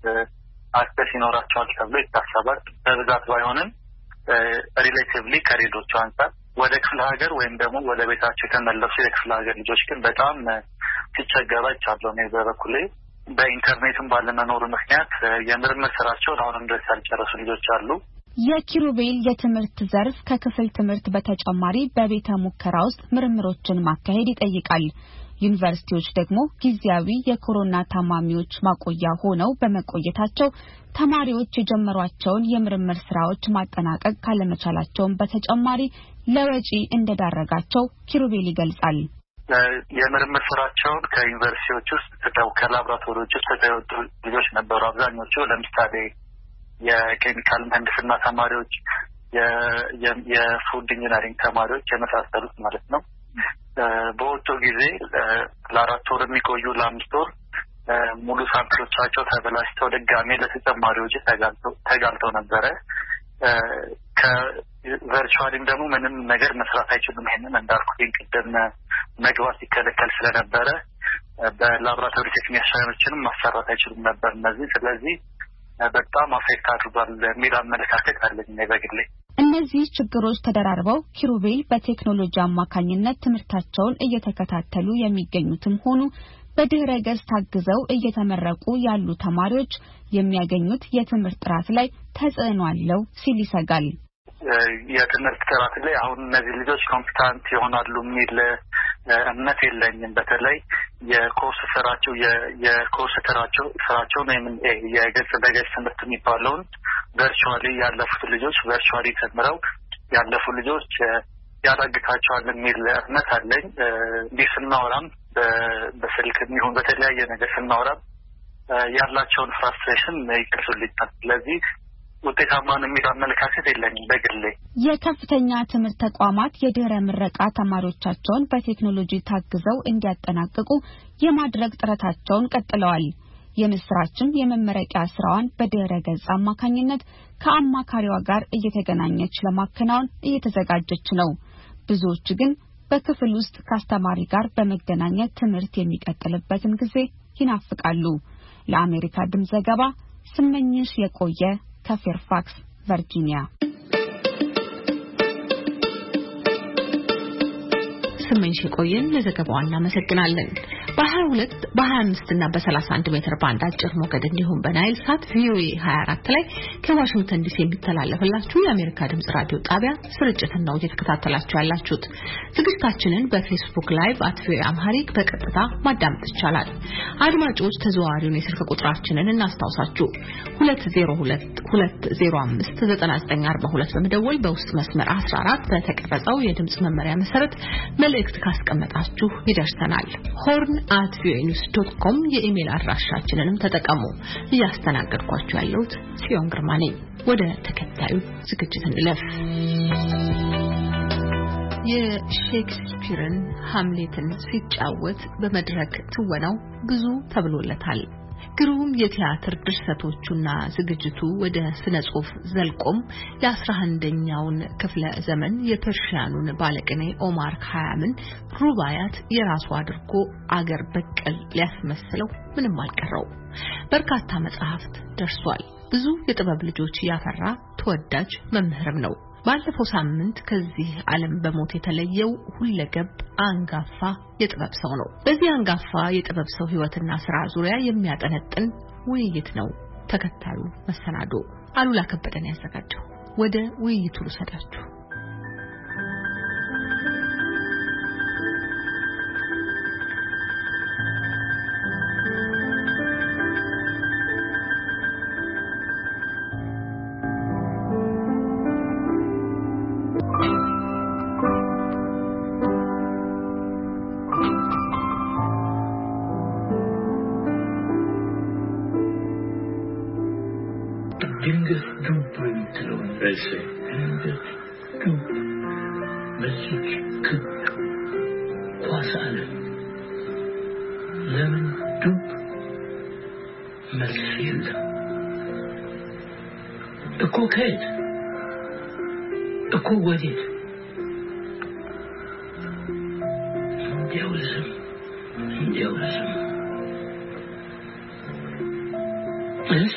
አክሰስ ይኖራቸዋል ተብሎ ይታሰባል። በብዛት ባይሆንም ሪሌቲቭሊ ከሌሎቹ አንጻር ወደ ክፍለ ሀገር ወይም ደግሞ ወደ ቤታቸው የተመለሱ የክፍለ ሀገር ልጆች ግን በጣም ሲቸገሩ አይቻለሁ። እኔ በበኩሌ በኢንተርኔትም ባለመኖሩ ምክንያት የምርምር ስራቸውን አሁንም ድረስ ያልጨረሱ ልጆች አሉ። የኪሩቤል የትምህርት ዘርፍ ከክፍል ትምህርት በተጨማሪ በቤተ ሙከራ ውስጥ ምርምሮችን ማካሄድ ይጠይቃል። ዩኒቨርሲቲዎች ደግሞ ጊዜያዊ የኮሮና ታማሚዎች ማቆያ ሆነው በመቆየታቸው ተማሪዎች የጀመሯቸውን የምርምር ስራዎች ማጠናቀቅ ካለመቻላቸውን በተጨማሪ ለወጪ እንደዳረጋቸው ኪሩቤል ይገልጻል። የምርምር ስራቸውን ከዩኒቨርሲቲዎች ውስጥ ከላብራቶሪዎች ውስጥ የተወጡ ልጆች ነበሩ። አብዛኞቹ ለምሳሌ የኬሚካል ምህንድስና ተማሪዎች፣ የፉድ ኢንጂነሪንግ ተማሪዎች የመሳሰሉት ማለት ነው። በወጡ ጊዜ ለአራት ወር የሚቆዩ ለአምስት ወር ሙሉ ሳምፕሎቻቸው ተበላሽተው ድጋሜ ለተጨማሪዎች ተጋልጠው ነበረ። ከቨርቹዋሊም ደግሞ ምንም ነገር መስራት አይችሉም። ይሄንን እንዳልኩት ቅድም መግባት ይከለከል ስለነበረ በላብራቶሪ ቴክኒሽያኖችንም ማሰራት አይችሉም ነበር እነዚህ። ስለዚህ በጣም አፌክት አድርጓል የሚል አመለካከት አለኝ በግሌ። እነዚህ ችግሮች ተደራርበው ኪሩቤል በቴክኖሎጂ አማካኝነት ትምህርታቸውን እየተከታተሉ የሚገኙትም ሆኑ በድህረ ገጽ ታግዘው እየተመረቁ ያሉ ተማሪዎች የሚያገኙት የትምህርት ጥራት ላይ ተጽዕኖ አለው ሲል ይሰጋል። የትምህርት ጥራት ላይ አሁን እነዚህ ልጆች ኮምፒታንት ይሆናሉ የሚል እምነት የለኝም። በተለይ የኮርስ ስራቸው የኮርስ ስራቸው ስራቸው ነው የገጽ በገጽ ትምህርት የሚባለውን ቨርቹዋሊ ያለፉት ልጆች ቨርቹዋሊ ተምረው ያለፉ ልጆች ያዳግታቸዋል የሚል እምነት አለኝ። እንዲህ ስናወራም በስልክ የሚሆን በተለያየ ነገር ስናወራም ያላቸውን ፍራስትሬሽን ይገልጹልኛል። ስለዚህ ውጤታማ ነው የሚል አመለካከት የለኝም በግሌ። የከፍተኛ ትምህርት ተቋማት የድህረ ምረቃ ተማሪዎቻቸውን በቴክኖሎጂ ታግዘው እንዲያጠናቅቁ የማድረግ ጥረታቸውን ቀጥለዋል። የምስራችም የመመረቂያ ስራዋን በድረ ገጽ አማካኝነት ከአማካሪዋ ጋር እየተገናኘች ለማከናወን እየተዘጋጀች ነው። ብዙዎች ግን በክፍል ውስጥ ከአስተማሪ ጋር በመገናኘት ትምህርት የሚቀጥልበትን ጊዜ ይናፍቃሉ። ለአሜሪካ ድምፅ ዘገባ ስመኝሽ የቆየ ከፌርፋክስ ቨርጂኒያ። ስመኝሽ የቆየን ለዘገባው እናመሰግናለን። በ22 በ25 እና በ31 ሜትር ባንድ አጭር ሞገድ እንዲሁም በናይል ሳት ቪኦኤ ሃያ አራት ላይ ከዋሽንግተን ዲሲ የሚተላለፍላችሁ የአሜሪካ ድምጽ ራዲዮ ጣቢያ ስርጭትን ነው እየተከታተላችሁ ያላችሁት። ዝግጅታችንን በፌስቡክ ላይቭ አት ቪኦኤ አምሃሪክ በቀጥታ ማዳመጥ ይቻላል። አድማጮች ተዘዋዋሪውን የስልክ ቁጥራችንን እናስታውሳችሁ። ሁለት ዜሮ ሁለት ሁለት ዜሮ አምስት ዘጠኝ ዘጠኝ አራት ሁለት በመደወል በውስጥ መስመር አስራ አራት በተቀረጸው የድምጽ መመሪያ መሰረት መልእክት ካስቀመጣችሁ ይደርሰናል። ሆርን አት ቪኦኤ ኒውስ ዶት ኮም የኢሜል አድራሻችንንም ተጠቀሙ። እያስተናገድኳችሁ ያለሁት ጽዮን ግርማ ነኝ። ወደ ተከታዩ ዝግጅት እንለፍ። የሼክስፒርን ሃምሌትን ሲጫወት በመድረክ ትወናው ብዙ ተብሎለታል። ግሩም የቲያትር ድርሰቶቹና ዝግጅቱ ወደ ስነ ጽሑፍ ዘልቆም የአስራ አንደኛውን ክፍለ ዘመን የፐርሺያኑን ባለቅኔ ኦማር ኸያምን ሩባያት የራሱ አድርጎ አገር በቀል ሊያስመስለው ምንም አልቀረው። በርካታ መጽሐፍት ደርሷል። ብዙ የጥበብ ልጆች ያፈራ ተወዳጅ መምህርም ነው። ባለፈው ሳምንት ከዚህ ዓለም በሞት የተለየው ሁለገብ አንጋፋ የጥበብ ሰው ነው። በዚህ አንጋፋ የጥበብ ሰው ሕይወትና ሥራ ዙሪያ የሚያጠነጥን ውይይት ነው ተከታዩ መሰናዶ። አሉላ ከበደን ያዘጋጀው። ወደ ውይይቱ ልሰዳችሁ። ድንገት ዱብ የምትለው እሺ ድንገት ዱብ በዚች ክብ ኳስ አለ ለምን ዱብ መልስ የለም እኮ ከየት እኮ ወዴት እንዲያው ዝም እንዲያው ዝም እሺ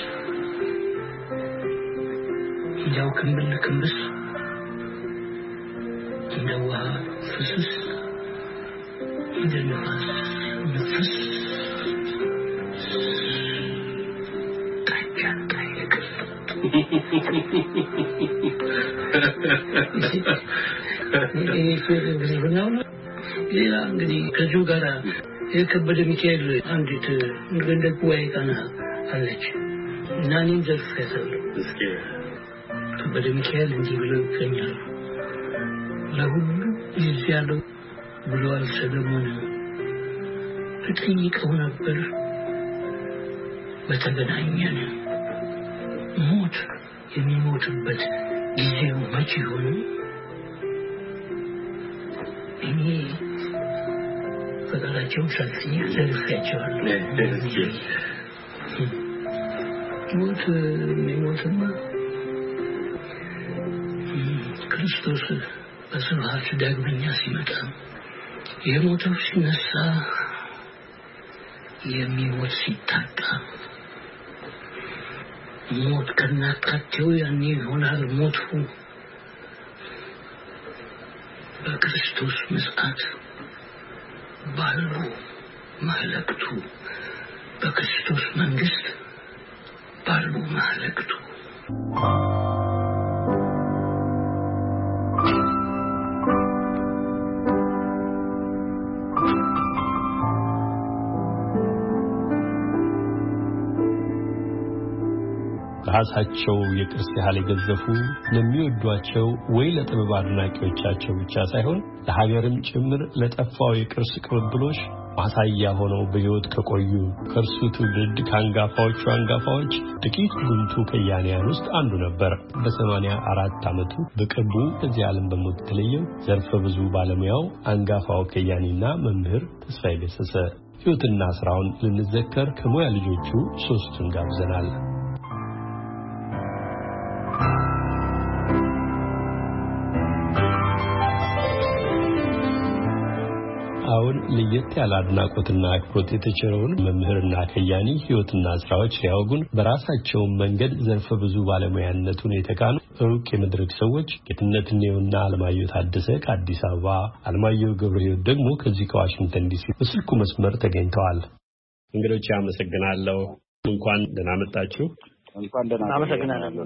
እንዲያው ክምብል ክምብስ እንደ ውሃ ፍስስ እንደ ነፋስ ንፍስ ቃጫን ቃይልቅ ሌላ እንግዲህ ከዚሁ ጋር የከበደ ሚካኤል አንዲት እንደ ጉባኤ ቃና አለች እና እኔም ዘርፍ ያሳለሁ እስኪ ከበደ ሚካኤል እንዲህ ብለው ይገኛሉ። ለሁሉ ጊዜ ያለው ብለዋል ሰለሞን። እጠይቀው ነበር በተገናኘን ሞት የሚሞትበት ጊዜው መቼ ይሆን? እኔ ፈቃዳቸውን ሰልፍኛ ዘርፌያቸዋለሁ። ሞት የሚሞትማ ክርስቶስ በስብሐት ዳግመኛ ሲመጣ የሞተው ሲነሳ የሚሞት ሲታጣ ሞት ከናካቴው ያኔ ይሆናል ሞቱ በክርስቶስ ምጽአት ባሉ ማህለክቱ በክርስቶስ መንግስት ባሉ ማህለክቱ ራሳቸው የቅርስ ያህል የገዘፉ ለሚወዷቸው ወይ ለጥበብ አድናቂዎቻቸው ብቻ ሳይሆን ለሀገርም ጭምር ለጠፋው የቅርስ ቅብብሎች ማሳያ ሆነው በሕይወት ከቆዩ ከርሱ ትውልድ ካንጋፋዎቹ አንጋፋዎች ጥቂት ጉምቱ ከያንያን ውስጥ አንዱ ነበር። በሰማንያ አራት ዓመቱ በቅርቡ ከዚህ ዓለም በሞት የተለየው ዘርፈ ብዙ ባለሙያው አንጋፋው ከያኒና መምህር ተስፋዬ ገሰሰ ሕይወትና ስራውን ልንዘከር ከሙያ ልጆቹ ሶስቱን ጋብዘናል። አሁን ለየት ያለ አድናቆትና አክብሮት የተቸረውን መምህርና ከያኒ ሕይወትና ስራዎች ሊያወጉን በራሳቸው መንገድ ዘርፈ ብዙ ባለሙያነቱን የተካኑ ሩቅ የመድረክ ሰዎች ጌትነት እንየውና አለማየሁ ታደሰ ከአዲስ አበባ፣ አለማየሁ ገብረሕይወት ደግሞ ከዚህ ከዋሽንግተን ዲሲ በስልኩ መስመር ተገኝተዋል። እንግዶች አመሰግናለሁ። እንኳን ደህና መጣችሁ። እንኳን ደህና አመሰግናለሁ።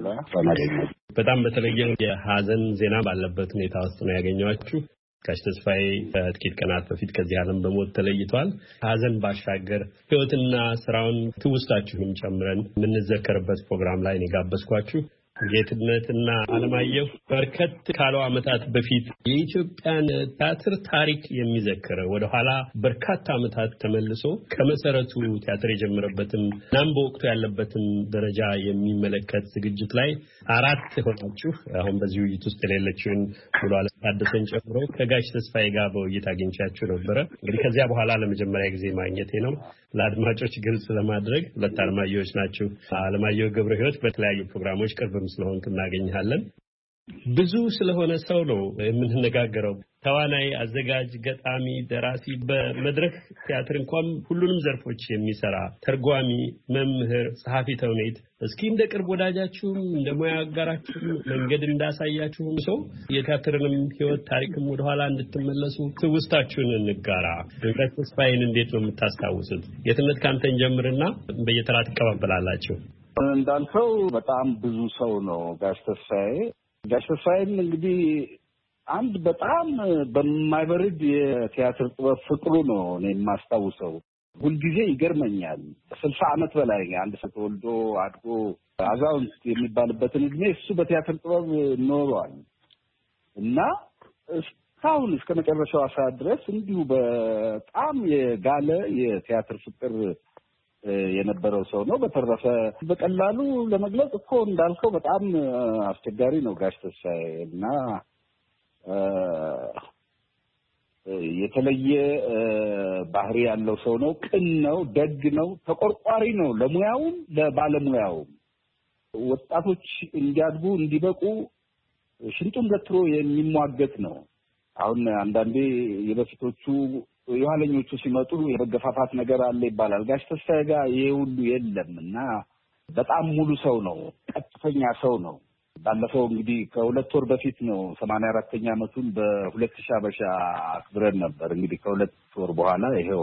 በጣም በተለየ የሀዘን ዜና ባለበት ሁኔታ ውስጥ ነው ያገኘኋችሁ። ጋሽ ተስፋዬ ከጥቂት ቀናት በፊት ከዚህ ዓለም በሞት ተለይቷል። ሀዘን ባሻገር ሕይወትና ስራውን ትውስታችሁን ጨምረን የምንዘከርበት ፕሮግራም ላይ ነው ጋበዝኳችሁ። ጌትነትና አለማየሁ በርከት ካለው ዓመታት በፊት የኢትዮጵያን ቲያትር ታሪክ የሚዘክር ወደ ኋላ በርካታ ዓመታት ተመልሶ ከመሰረቱ ቲያትር የጀመረበትን ናም በወቅቱ ያለበትን ደረጃ የሚመለከት ዝግጅት ላይ አራት ሆናችሁ አሁን በዚህ ውይይት ውስጥ የሌለችውን ሙሉ ዓለም ታደሰን ጨምሮ ከጋሽ ተስፋዬ ጋር በውይይት አግኝቻችሁ ነበረ። እንግዲህ ከዚያ በኋላ ለመጀመሪያ ጊዜ ማግኘቴ ነው። ለአድማጮች ግልጽ ለማድረግ ሁለት አለማየሁዎች ናችሁ። አለማየሁ ገብረሕይወት በተለያዩ ፕሮግራሞች ቅርብም ስለሆንክ እናገኝሃለን። ብዙ ስለሆነ ሰው ነው የምንነጋገረው። ተዋናይ፣ አዘጋጅ፣ ገጣሚ፣ ደራሲ፣ በመድረክ ቲያትር እንኳን ሁሉንም ዘርፎች የሚሰራ ተርጓሚ፣ መምህር፣ ጸሐፊ ተውኔት። እስኪ እንደ ቅርብ ወዳጃችሁም እንደ ሙያ አጋራችሁም መንገድ እንዳሳያችሁም ሰው የቲያትርንም ሕይወት ታሪክም ወደኋላ እንድትመለሱ ትውስታችሁን እንጋራ። ጋሽ ተስፋዬን እንዴት ነው የምታስታውሱት? ጌትነት ካንተን ጀምርና በየተራ ትቀባበላላችሁ። እንዳልከው በጣም ብዙ ሰው ነው ጋሽ ተስፋዬ። ጋሽ ተስፋዬን እንግዲህ አንድ በጣም በማይበርድ የቲያትር ጥበብ ፍቅሩ ነው እኔ የማስታውሰው። ሁልጊዜ ይገርመኛል። ስልሳ ዓመት በላይ አንድ ሰው ተወልዶ አድጎ አዛውንት የሚባልበትን እድሜ እሱ በቲያትር ጥበብ ኖሯል እና እስካሁን እስከ መጨረሻው ሰዓት ድረስ እንዲሁ በጣም የጋለ የቲያትር ፍቅር የነበረው ሰው ነው። በተረፈ በቀላሉ ለመግለጽ እኮ እንዳልከው በጣም አስቸጋሪ ነው ጋሽ ተስፋዬ እና የተለየ ባህሪ ያለው ሰው ነው። ቅን ነው፣ ደግ ነው፣ ተቆርቋሪ ነው ለሙያውም ለባለሙያውም። ወጣቶች እንዲያድጉ እንዲበቁ ሽንጡን ገትሮ የሚሟገት ነው። አሁን አንዳንዴ የበፊቶቹ የኋለኞቹ ሲመጡ የመገፋፋት ነገር አለ ይባላል። ጋሽ ተስፋዬ ጋር ይሄ ሁሉ የለም እና በጣም ሙሉ ሰው ነው። ቀጥተኛ ሰው ነው። ባለፈው እንግዲህ ከሁለት ወር በፊት ነው ሰማንያ አራተኛ ዓመቱን በሁለት ሺህ አበሻ አክብረን ነበር። እንግዲህ ከሁለት ወር በኋላ ይሄው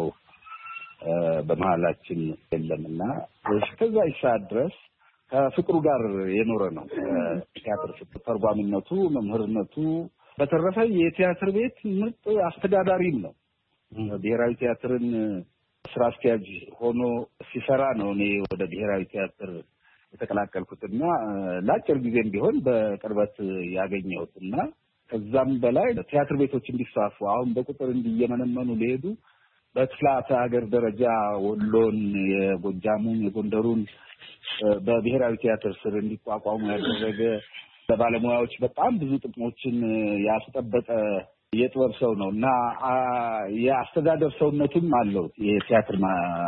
በመሀላችን የለምና እስከዛ ሰዓት ድረስ ከፍቅሩ ጋር የኖረ ነው። ቲያትር ፍቅር፣ ተርጓሚነቱ፣ መምህርነቱ፣ በተረፈ የቲያትር ቤት ምርጥ አስተዳዳሪም ነው። ብሔራዊ ቲያትርን ስራ አስኪያጅ ሆኖ ሲሰራ ነው እኔ ወደ ብሔራዊ ቲያትር የተቀላቀልኩትና ለአጭር ጊዜም ቢሆን በቅርበት ያገኘሁትና ከዛም በላይ ቲያትር ቤቶች እንዲስፋፉ አሁን በቁጥር እንዲየመነመኑ ሊሄዱ በክፍላተ ሀገር ደረጃ ወሎን፣ የጎጃሙን፣ የጎንደሩን በብሔራዊ ቲያትር ስር እንዲቋቋሙ ያደረገ ለባለሙያዎች በጣም ብዙ ጥቅሞችን ያስጠበቀ የጥበብ ሰው ነው እና የአስተዳደር ሰውነቱም አለው። የቲያትር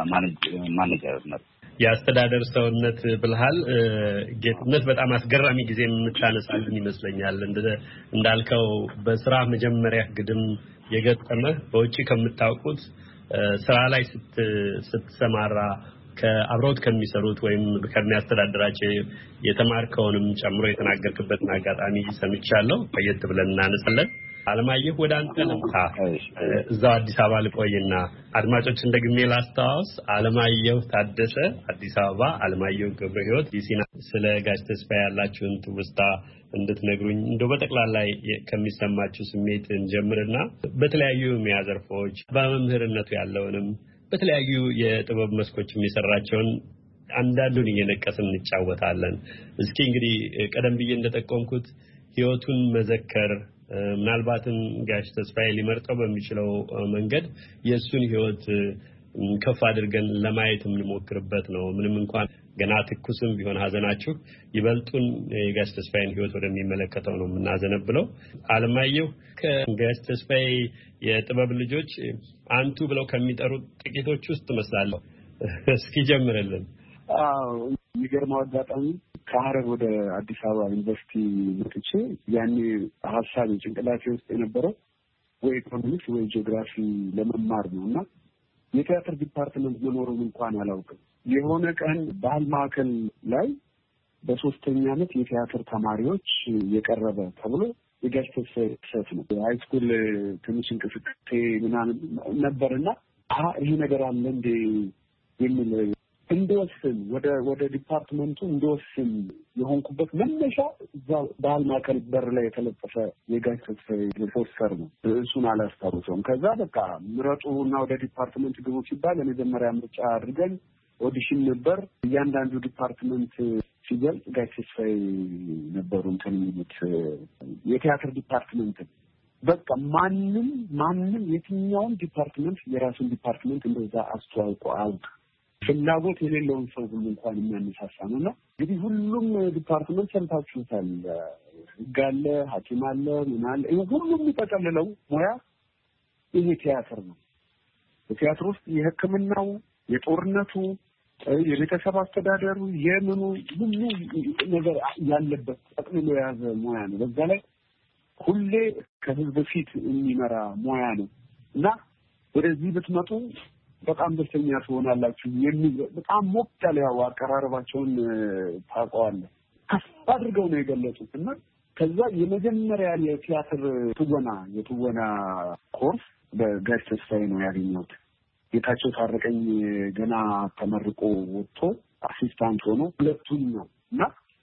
ማኔጀርነት የአስተዳደር ሰውነት ብልሃል ጌትነት በጣም አስገራሚ ጊዜ የምታነሳልን ይመስለኛል። እንዳልከው በስራ መጀመሪያ ግድም የገጠመ በውጪ ከምታውቁት ስራ ላይ ስትሰማራ ከአብሮት ከሚሰሩት ወይም ከሚያስተዳድራቸው የተማርከውንም ጨምሮ የተናገርክበትን አጋጣሚ ሰምቻለሁ። ቆየት ብለን እናነሳለን። አለማየሁ ወደ አንተ ልምጣ። እዛው አዲስ አበባ ልቆይና አድማጮች እንደግሜ ላስታውስ። አለማየሁ ታደሰ አዲስ አበባ፣ አለማየሁ ገብረሕይወት ዲሲና። ስለ ጋሽ ተስፋዬ ያላችሁን ትውስታ እንድትነግሩኝ እንደው በጠቅላላ ከሚሰማችሁ ስሜት እንጀምርና በተለያዩ ሙያ ዘርፎች በመምህርነቱ ያለውንም በተለያዩ የጥበብ መስኮችም የሰራቸውን አንዳንዱን እየነቀስን እንጫወታለን። እስኪ እንግዲህ ቀደም ብዬ እንደጠቆምኩት ሕይወቱን መዘከር ምናልባትም ጋሽ ተስፋዬ ሊመርጠው በሚችለው መንገድ የእሱን ሕይወት ከፍ አድርገን ለማየት የምንሞክርበት ነው። ምንም እንኳን ገና ትኩስም ቢሆን ሀዘናችሁ ይበልጡን የጋሽ ተስፋዬን ህይወት ወደሚመለከተው ነው የምናዘነብለው። አለማየሁ ከጋሽ ተስፋዬ የጥበብ ልጆች አንቱ ብለው ከሚጠሩት ጥቂቶች ውስጥ ተመስላለሁ። እስኪ ጀምረልን። አዎ የሚገርመው አጋጣሚ ከሐረር ወደ አዲስ አበባ ዩኒቨርሲቲ መጥቼ ያኔ ሀሳብ ጭንቅላቴ ውስጥ የነበረው ወይ ኢኮኖሚክስ ወይ ጂኦግራፊ ለመማር ነውና የቲያትር ዲፓርትመንት መኖሩን እንኳን አላውቅም። የሆነ ቀን ባህል ማዕከል ላይ በሶስተኛ ዓመት የቲያትር ተማሪዎች የቀረበ ተብሎ የጋሽ ተስፋዬ ሰት ነው ሃይስኩል ትንሽ እንቅስቃሴ ምናምን ነበርና አሃ ይሄ ነገር አለ እንደ የሚል እንደወስን ወደ ወደ ዲፓርትመንቱ እንደወስን የሆንኩበት መነሻ እዛ ባህል ማዕከል በር ላይ የተለጠፈ የጋሽ ተስፋዬ ፖስተር ነው። እሱን አላስታውሰውም። ከዛ በቃ ምረጡ እና ወደ ዲፓርትመንት ግቡ ሲባል የመጀመሪያ ምርጫ አድርገን ኦዲሽን ነበር። እያንዳንዱ ዲፓርትመንት ሲገልጽ ጋሽ ተስፋዬ ነበሩ እንትን የሚሉት የቲያትር ዲፓርትመንት። በቃ ማንም ማንም የትኛውም ዲፓርትመንት የራሱን ዲፓርትመንት እንደዛ አስተዋውቆ አውቅ ፍላጎት የሌለውን ሰው ሁሉ እንኳን የሚያነሳሳ ነው። እና እንግዲህ ሁሉም ዲፓርትመንት ሰምታችሁታል። ሕግ አለ፣ ሐኪም አለ፣ ምን አለ። ይሄ ሁሉም የሚጠቀልለው ሙያ ይሄ ቲያትር ነው። በቲያትር ውስጥ የሕክምናው፣ የጦርነቱ፣ የቤተሰብ አስተዳደሩ፣ የምኑ ሁሉ ነገር ያለበት ጠቅልሎ የያዘ ሙያ ነው። በዛ ላይ ሁሌ ከህዝብ ፊት የሚመራ ሙያ ነው እና ወደዚህ ብትመጡ በጣም ደስተኛ ትሆናላችሁ የሚል በጣም ሞቅ ያለ ያው አቀራረባቸውን ታውቀዋለህ ከፍ አድርገው ነው የገለጹት። እና ከዛ የመጀመሪያ የቲያትር ትወና የትወና ኮርስ በጋሽ ተስፋዬ ነው ያገኘሁት። ጌታቸው ታረቀኝ ገና ተመርቆ ወጥቶ አሲስታንት ሆኖ ሁለቱን ነው እና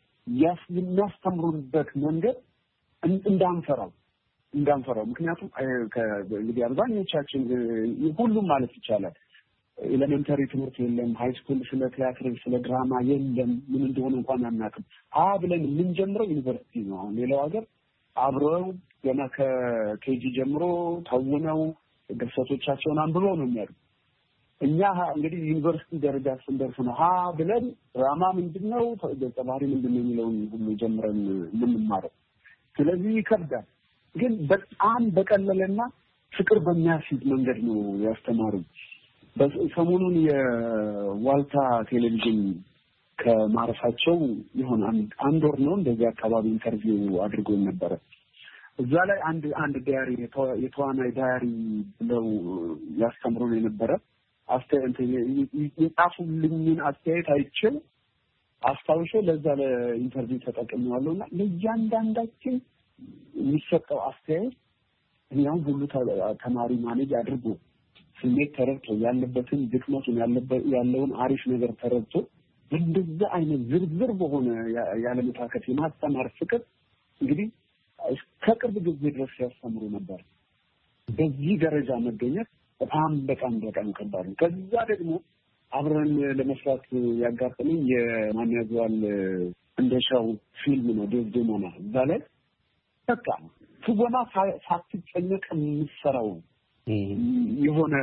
የሚያስተምሩበት መንገድ እንዳንፈራው እንዳንፈራው ምክንያቱም እንግዲህ አብዛኞቻችን ሁሉም ማለት ይቻላል ኤሌመንተሪ ትምህርት የለም፣ ሃይ ስኩል ስለ ቲያትር ስለ ድራማ የለም፣ ምን እንደሆነ እንኳን አናውቅም። አ ብለን የምንጀምረው ዩኒቨርሲቲ ነው። አሁን ሌላው ሀገር አብረው ገና ከኬጂ ጀምሮ ተውነው ድርሰቶቻቸውን አንብበው ነው የሚያደርጉት። እኛ እንግዲህ ዩኒቨርሲቲ ደረጃ ስንደርስ ነው ሀ ብለን ድራማ ምንድነው ገጸ ባህሪ ምንድነው የሚለውን ሁሉ ጀምረን የምንማረው። ስለዚህ ይከብዳል። ግን በጣም በቀለለና ፍቅር በሚያስይዝ መንገድ ነው ያስተማሩት። በሰሞኑን የዋልታ ቴሌቪዥን ከማረፋቸው ይሆን አንድ ወር ነው እንደዚህ አካባቢ ኢንተርቪው አድርጎ ነበር። እዛ ላይ አንድ አንድ ዳያሪ የተዋናይ ዳያሪ ብለው ያስተምሩ የነበረ አስተያየት የጻፉልኝን አስተያየት አይቼው አስታውሾ ለዛ ለኢንተርቪው ተጠቅሜዋለሁና ለእያንዳንዳችን የሚሰጠው አስተያየት እኛም ሁሉ ተማሪ ማኔጅ አድርጎ ስሜት ተረድቶ ያለበትን ድክመቱን ያለውን አሪፍ ነገር ተረድቶ እንደዛ አይነት ዝርዝር በሆነ ያለመታከት የማስተማር ፍቅር እንግዲህ ከቅርብ ጊዜ ድረስ ያስተምሩ ነበር። በዚህ ደረጃ መገኘት በጣም በጣም በጣም ከባድ ነው። ከዛ ደግሞ አብረን ለመስራት ያጋጠመኝ የማን ያዘዋል እንደሻው ፊልም ነው ዴዝዴሞና። እዛ ላይ በቃ ትወና ሳትጨነቅ የምትሰራው የሆነ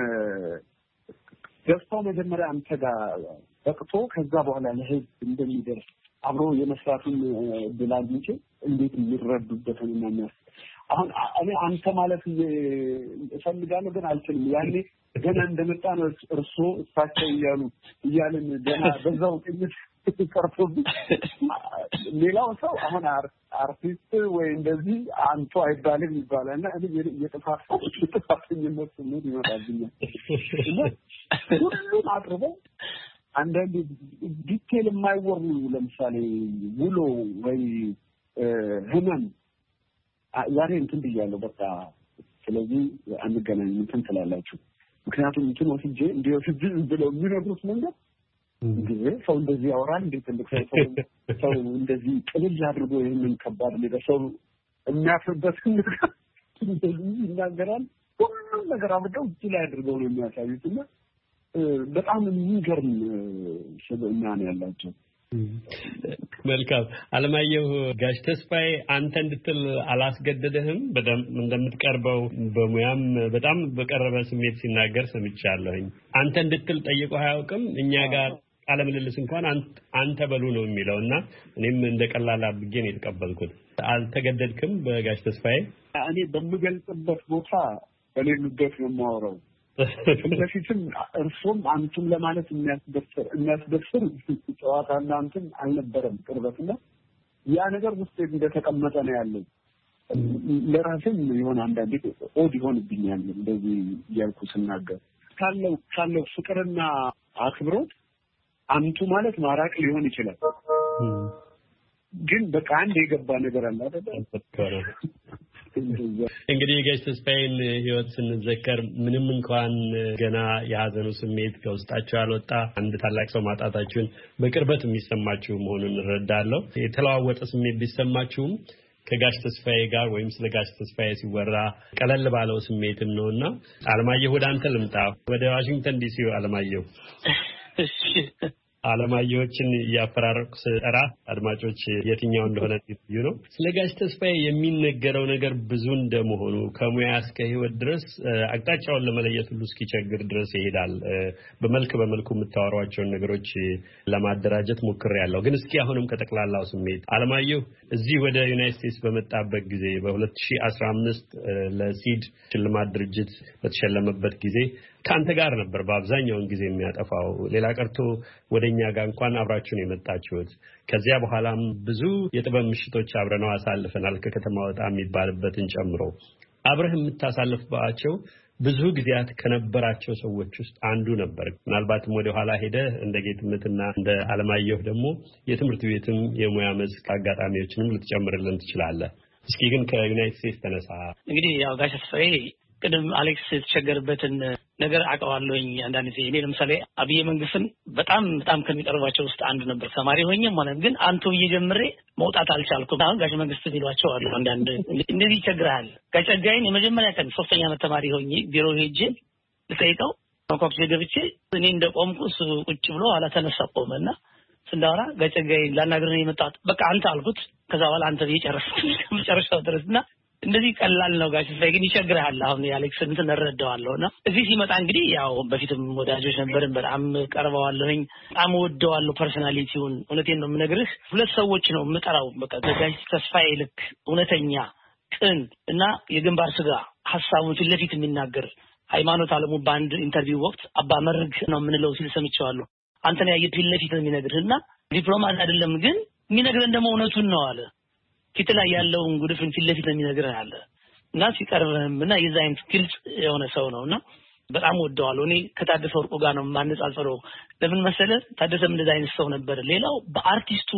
ደስታው መጀመሪያ አንተ ጋር በቅቶ ከዛ በኋላ ለህዝብ እንደሚደርስ አብሮ የመስራቱን ብላንቺ እንዴት የሚረዱበትን እና የሚያስ አሁን እኔ አንተ ማለት እፈልጋለሁ ግን አልችልም። ያኔ ገና እንደመጣ ነው እርሶ እሳቸው እያሉ እያልን ገና በዛው ቅኝት ተቀርቶብኝ ሌላው ሰው አሁን አርቲስት ወይ እንደዚህ አንተ አይባልም ይባላልና እኔ የጥፋት ጥፋተኝነት ነው ይመጣብኛል። ሁሉም አቅርበው አንዳንድ ዲቴል የማይወሩ ለምሳሌ ውሎ ወይ ህመም ዛሬ እንትን ብያለሁ በቃ ስለዚህ አንገናኝ እንትን ትላላችሁ። ምክንያቱም እንትን ወስጄ እንዲሁ ፍጅ ብለው የሚነግሩት መንገድ እንግዲህ ሰው እንደዚህ ያወራል እንዴ ትልቅ ሰው ሰው እንደዚህ ቅልል አድርጎ ይሄንን ከባድ ነገር ሰው የሚያፍርበት እንደዚህ ይናገራል። ሁሉም ነገር አብደው እጅ ላይ አድርገው ነው የሚያሳዩት እና በጣም የሚገርም ስብዕና ነው ያላቸው። መልካም አለማየሁ፣ ጋሽ ተስፋዬ አንተ እንድትል አላስገደደህም? በደም እንደምትቀርበው በሙያም በጣም በቀረበ ስሜት ሲናገር ሰምቻለሁኝ። አንተ እንድትል ጠይቆ አያውቅም? እኛ ጋር ቃለ ምልልስ እንኳን አንተ በሉ ነው የሚለውና እኔም እንደ ቀላል አድርጌ ነው የተቀበልኩት። አልተገደድክም በጋሽ ተስፋዬ? እኔ በምገልጽበት ቦታ በሌሉበት ነው የማወራው። ስለፊትም እርሱም አንቱም ለማለት የሚያስደፍር የሚያስደፍር ጨዋታና አንቱም አልነበረም ቅርበትና ያ ነገር ውስጥ እንደተቀመጠ ነው ያለው። ለራሴም የሆነ አንዳንዴ ኦድ ይሆንብኛል እንደዚህ እያልኩ ስናገር ካለው ካለው ፍቅርና አክብሮት አንቱ ማለት ማራቅ ሊሆን ይችላል። ግን በቃ አንድ የገባ ነገር አለ አይደል? እንግዲህ የጋሽ ተስፋዬን ህይወት ስንዘከር ምንም እንኳን ገና የሀዘኑ ስሜት ከውስጣቸው ያልወጣ አንድ ታላቅ ሰው ማጣታችሁን በቅርበት የሚሰማችሁ መሆኑን እንረዳለሁ። የተለዋወጠ ስሜት ቢሰማችሁም ከጋሽ ተስፋዬ ጋር ወይም ስለ ጋሽ ተስፋዬ ሲወራ ቀለል ባለው ስሜትም ነውና አለማየሁ ወደ አንተ ልምጣ። ወደ ዋሽንግተን ዲሲ አለማየሁ። እሺ አለማየሁችን ያፈራረቁ ሰራ አድማጮች የትኛው እንደሆነ ይዩ ነው። ስለ ጋሽ ተስፋዬ የሚነገረው ነገር ብዙ እንደመሆኑ ከሙያ እስከ ህይወት ድረስ አቅጣጫውን ለመለየት ሁሉ እስኪቸግር ድረስ ይሄዳል። በመልክ በመልኩ የምታወሯቸውን ነገሮች ለማደራጀት ሞክሬያለሁ። ግን እስኪ አሁንም ከጠቅላላው ስሜት አለማየሁ እዚህ ወደ ዩናይትድ ስቴትስ በመጣበት ጊዜ በሁለት ሺህ አስራ አምስት ለሲድ ሽልማት ድርጅት በተሸለመበት ጊዜ ካንተ ጋር ነበር በአብዛኛውን ጊዜ የሚያጠፋው። ሌላ ቀርቶ ወደኛ ጋር እንኳን አብራችሁን የመጣችሁት። ከዚያ በኋላም ብዙ የጥበብ ምሽቶች አብረነው አሳልፈናል። ከከተማ ወጣ የሚባልበትን ጨምሮ አብረህ የምታሳልፍባቸው ብዙ ጊዜያት ከነበራቸው ሰዎች ውስጥ አንዱ ነበር። ምናልባትም ወደ ኋላ ሄደ እንደ ጌትነትና እንደ አለማየሁ ደግሞ የትምህርት ቤትም የሙያ መስክ አጋጣሚዎችንም ልትጨምርልን ትችላለህ። እስኪ ግን ከዩናይትድ ስቴትስ ተነሳ። እንግዲህ ያው ጋሽ ተስፋዬ ቅድም አሌክስ የተቸገረበትን ነገር አውቀዋለሁኝ። አንዳንድ ጊዜ እኔ ለምሳሌ አብይ መንግስትን በጣም በጣም ከሚቀርባቸው ውስጥ አንዱ ነበር። ተማሪ ሆኜ ማለት ግን አንቱ እየጀምሬ መውጣት አልቻልኩም። አሁን ጋሽ መንግስት ቢሏቸው አሉ አንዳንድ እንደዚህ ይቸግራል። ጋሽ ጸጋዬን የመጀመሪያ ቀን ሶስተኛ ዓመት ተማሪ ሆኜ ቢሮ ሄጄ ልጠይቀው ኮክስ ገብቼ እኔ እንደቆምኩ እሱ ቁጭ ብሎ ኋላ ተነሳ ቆመና ስንዳወራ ጋሽ ጸጋዬን ላናግረኝ የመጣሁት በቃ አንተ አልኩት። ከዛ በኋላ አንተ እየጨረስክ መጨረሻው ድረስና እንደዚህ ቀላል ነው። ጋሽ ተስፋዬ ግን ይቸግራል። አሁን የአሌክስ እንትን እረዳዋለሁና እዚህ ሲመጣ እንግዲህ ያው በፊትም ወዳጆች ነበርን። በጣም ቀርበዋለሁኝ። በጣም ወደዋለሁ ፐርሰናሊቲውን። እውነቴን ነው የምነግርህ። ሁለት ሰዎች ነው የምጠራው በቃ ጋሽ ተስፋዬ ልክ እውነተኛ ቅን እና የግንባር ስጋ ሐሳቡን ፊት ለፊት የሚናገር ሃይማኖት አለሙ በአንድ ኢንተርቪው ወቅት አባ መርግ ነው የምንለው ሲል ሰምቼዋለሁ። አንተን ያየ ፊት ለፊት ነው የሚነግርህና ዲፕሎማት አይደለም ግን የሚነግረን ደግሞ እውነቱን ነው አለ። ፊት ላይ ያለውን ጉድፍን ፊት ለፊት ነው የሚነግርህ አለ እና ሲቀርብህምና የዛ አይነት ግልጽ የሆነ ሰው ነውና በጣም ወደዋለሁ። እኔ ከታደሰ ወርቁ ጋር ነው ማነጻጸረው። ለምን መሰለህ? ታደሰም እንደዛ አይነት ሰው ነበር። ሌላው በአርቲስቱ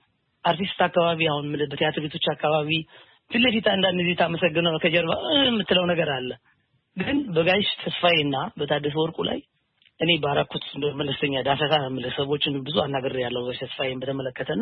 አርቲስት አካባቢ አሁን ምን በቲያትር ቤቶች አካባቢ ፊት ለፊት አንዳንድ ጊዜ ታመሰግነው ከጀርባ የምትለው ነገር አለ። ግን በጋሽ ተስፋዬና በታደሰ ወርቁ ላይ እኔ ባራኩት መለስተኛ ዳሰሳ መለሰቦችን ብዙ አናገር ያለው ጋሽ ተስፋዬን በተመለከተና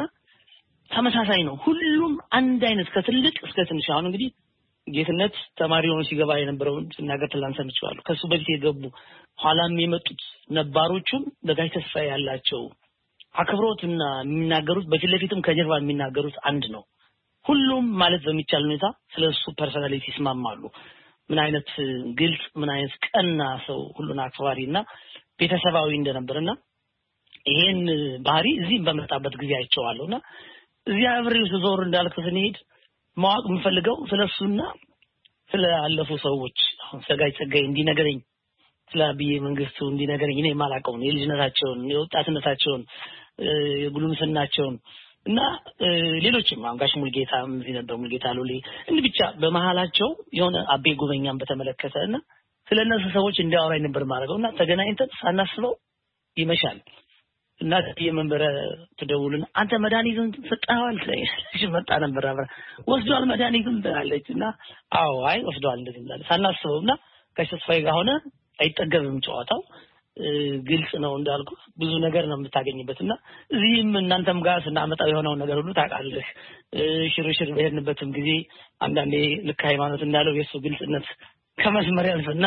ተመሳሳይ ነው። ሁሉም አንድ አይነት ከትልቅ እስከ ትንሽ። አሁን እንግዲህ ጌትነት ተማሪ ሆኖ ሲገባ የነበረውን ሲናገር ትላንት ሰምቼዋለሁ። ከሱ በፊት የገቡ ኋላም የመጡት ነባሮቹም በጋሽ ተስፋዬ ያላቸው አክብሮትና የሚናገሩት በፊት ለፊትም ከጀርባ የሚናገሩት አንድ ነው። ሁሉም ማለት በሚቻል ሁኔታ ስለሱ ፐርሰናሊቲ ይስማማሉ። ምን አይነት ግልጽ ምን አይነት ቀና ሰው ሁሉን አክባሪና ቤተሰባዊ እንደነበርና ይሄን ባህሪ እዚህም በመጣበት ጊዜ አይቼዋለሁና እዚያ አብሬው ዞር እንዳልኩ ስንሄድ ማወቅ የምፈልገው ስለሱና ስለ አለፉ ሰዎች አሁን ሰጋይ ጸጋይ እንዲነገረኝ ስለ አብይ መንግስቱ እንዲነገረኝ እኔ ማላቀውን የልጅነታቸውን የወጣትነታቸውን የጉልምስናቸውን እና ሌሎችም አንጋሽ ሙልጌታ እዚህ ነበር ሙልጌታ ሎሌ እንዲህ ብቻ በመሃላቸው የሆነ አቤ ጉበኛን በተመለከተና ስለነሱ ሰዎች እንዲያወራኝ ነበር ማረገውና ተገናኝተን ሳናስበው ይመሻል እና የመንበረ ተደውልና አንተ መድኃኒቱን ሰጣዋል ስለሽ መጣ ነበር አብራ ወስዷል መድኃኒቱን አለችና አዎ አይ ወስዷል እንደዚህ እንዳለ ሳናስበውና ከተስፋዬ ጋር ሆነ አይጠገብም ጨዋታው ግልጽ ነው እንዳልኩ ብዙ ነገር ነው የምታገኝበትና እዚህም እናንተም ጋር ስናመጣው የሆነው ነገር ሁሉ ታውቃለህ። ሽርሽር በሄድንበትም ጊዜ አንዳንዴ ልክ ሃይማኖት እንዳለው የሱ ግልጽነት ከመስመር ያልፍና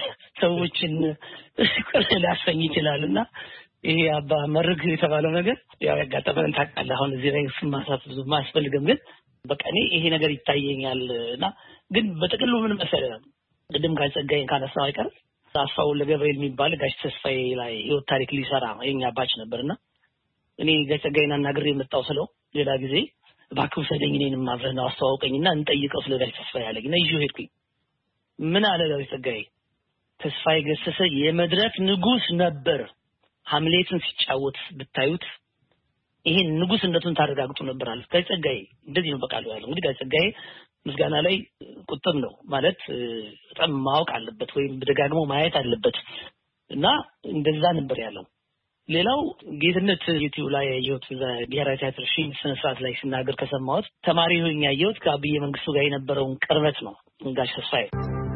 ሰዎችን ቆርሰላ ያሰኝ ይችላልና ይሄ አባ መርግ የተባለው ነገር ያው ያጋጠመን ታውቃለህ። አሁን እዚህ ላይ ስማሳት ብዙ ማስፈልግም ግን በቃ እኔ ይሄ ነገር ይታየኛልና ግን በጥቅሉ ምን መሰለህ ቅድም ጋር ጸጋዬን ካነሳው አይቀር አስፋው ለገብርኤል የሚባል ጋሽ ተስፋዬ ላይ ህይወት ታሪክ ሊሰራ የኛ ባች ነበርና እኔ ገጸጋይና ናግሬ መጣው ስለው ሌላ ጊዜ ባክው ሰደኝ እኔንም ማብረና አስተዋውቀኝና እንጠይቀው ስለ ጋሽ ተስፋዬ አለኝና ይዤው ሄድኩኝ። ምን አለ ጋሽ ተስፋዬ ተስፋዬ ገሰሰ የመድረክ ንጉስ ነበር። ሐምሌትን ሲጫወት ብታዩት ይሄን ንጉስነቱን ታረጋግጡ ነበር አለ ጋሽ ተስፋዬ። እንደዚህ ነው በቃሉ ያለው። እንግዲህ ጋሽ ተስፋዬ ምስጋና ላይ ቁጥብ ነው ማለት በጣም ማወቅ አለበት ወይም ደጋግሞ ማየት አለበት እና እንደዛ ነበር ያለው። ሌላው ጌትነት ዩቲዩብ ላይ ያየሁት ብሔራዊ ቲያትር ሺን ስነስርዓት ላይ ሲናገር ከሰማሁት ተማሪ ሆኜ ያየሁት ከአብዬ መንግስቱ ጋር የነበረውን ቅርበት ነው ጋሽ ተስፋዬ።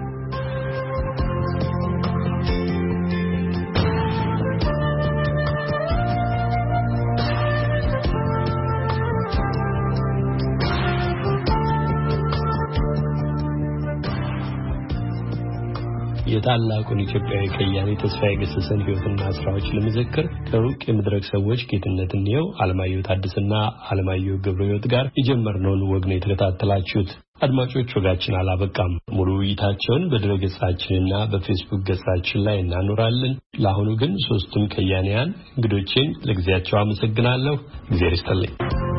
የታላቁን ኢትዮጵያዊ ከያኔ ተስፋዬ ገሰሰን ህይወትና ስራዎች ለመዘከር ከሩቅ የመድረክ ሰዎች ጌትነት እንየው፣ አለማየሁ ታደሰና አለማየሁ ገብረሕይወት ጋር የጀመርነውን ወግ ነው የተከታተላችሁት። አድማጮች ወጋችን አላበቃም። ሙሉ ውይይታቸውን በድረገጻችንና በፌስቡክ ገጻችን ላይ እናኖራለን። ለአሁኑ ግን ሶስቱም ከያኔያን እንግዶቼን ለጊዜያቸው አመሰግናለሁ። እግዚአብሔር ይስጥልኝ።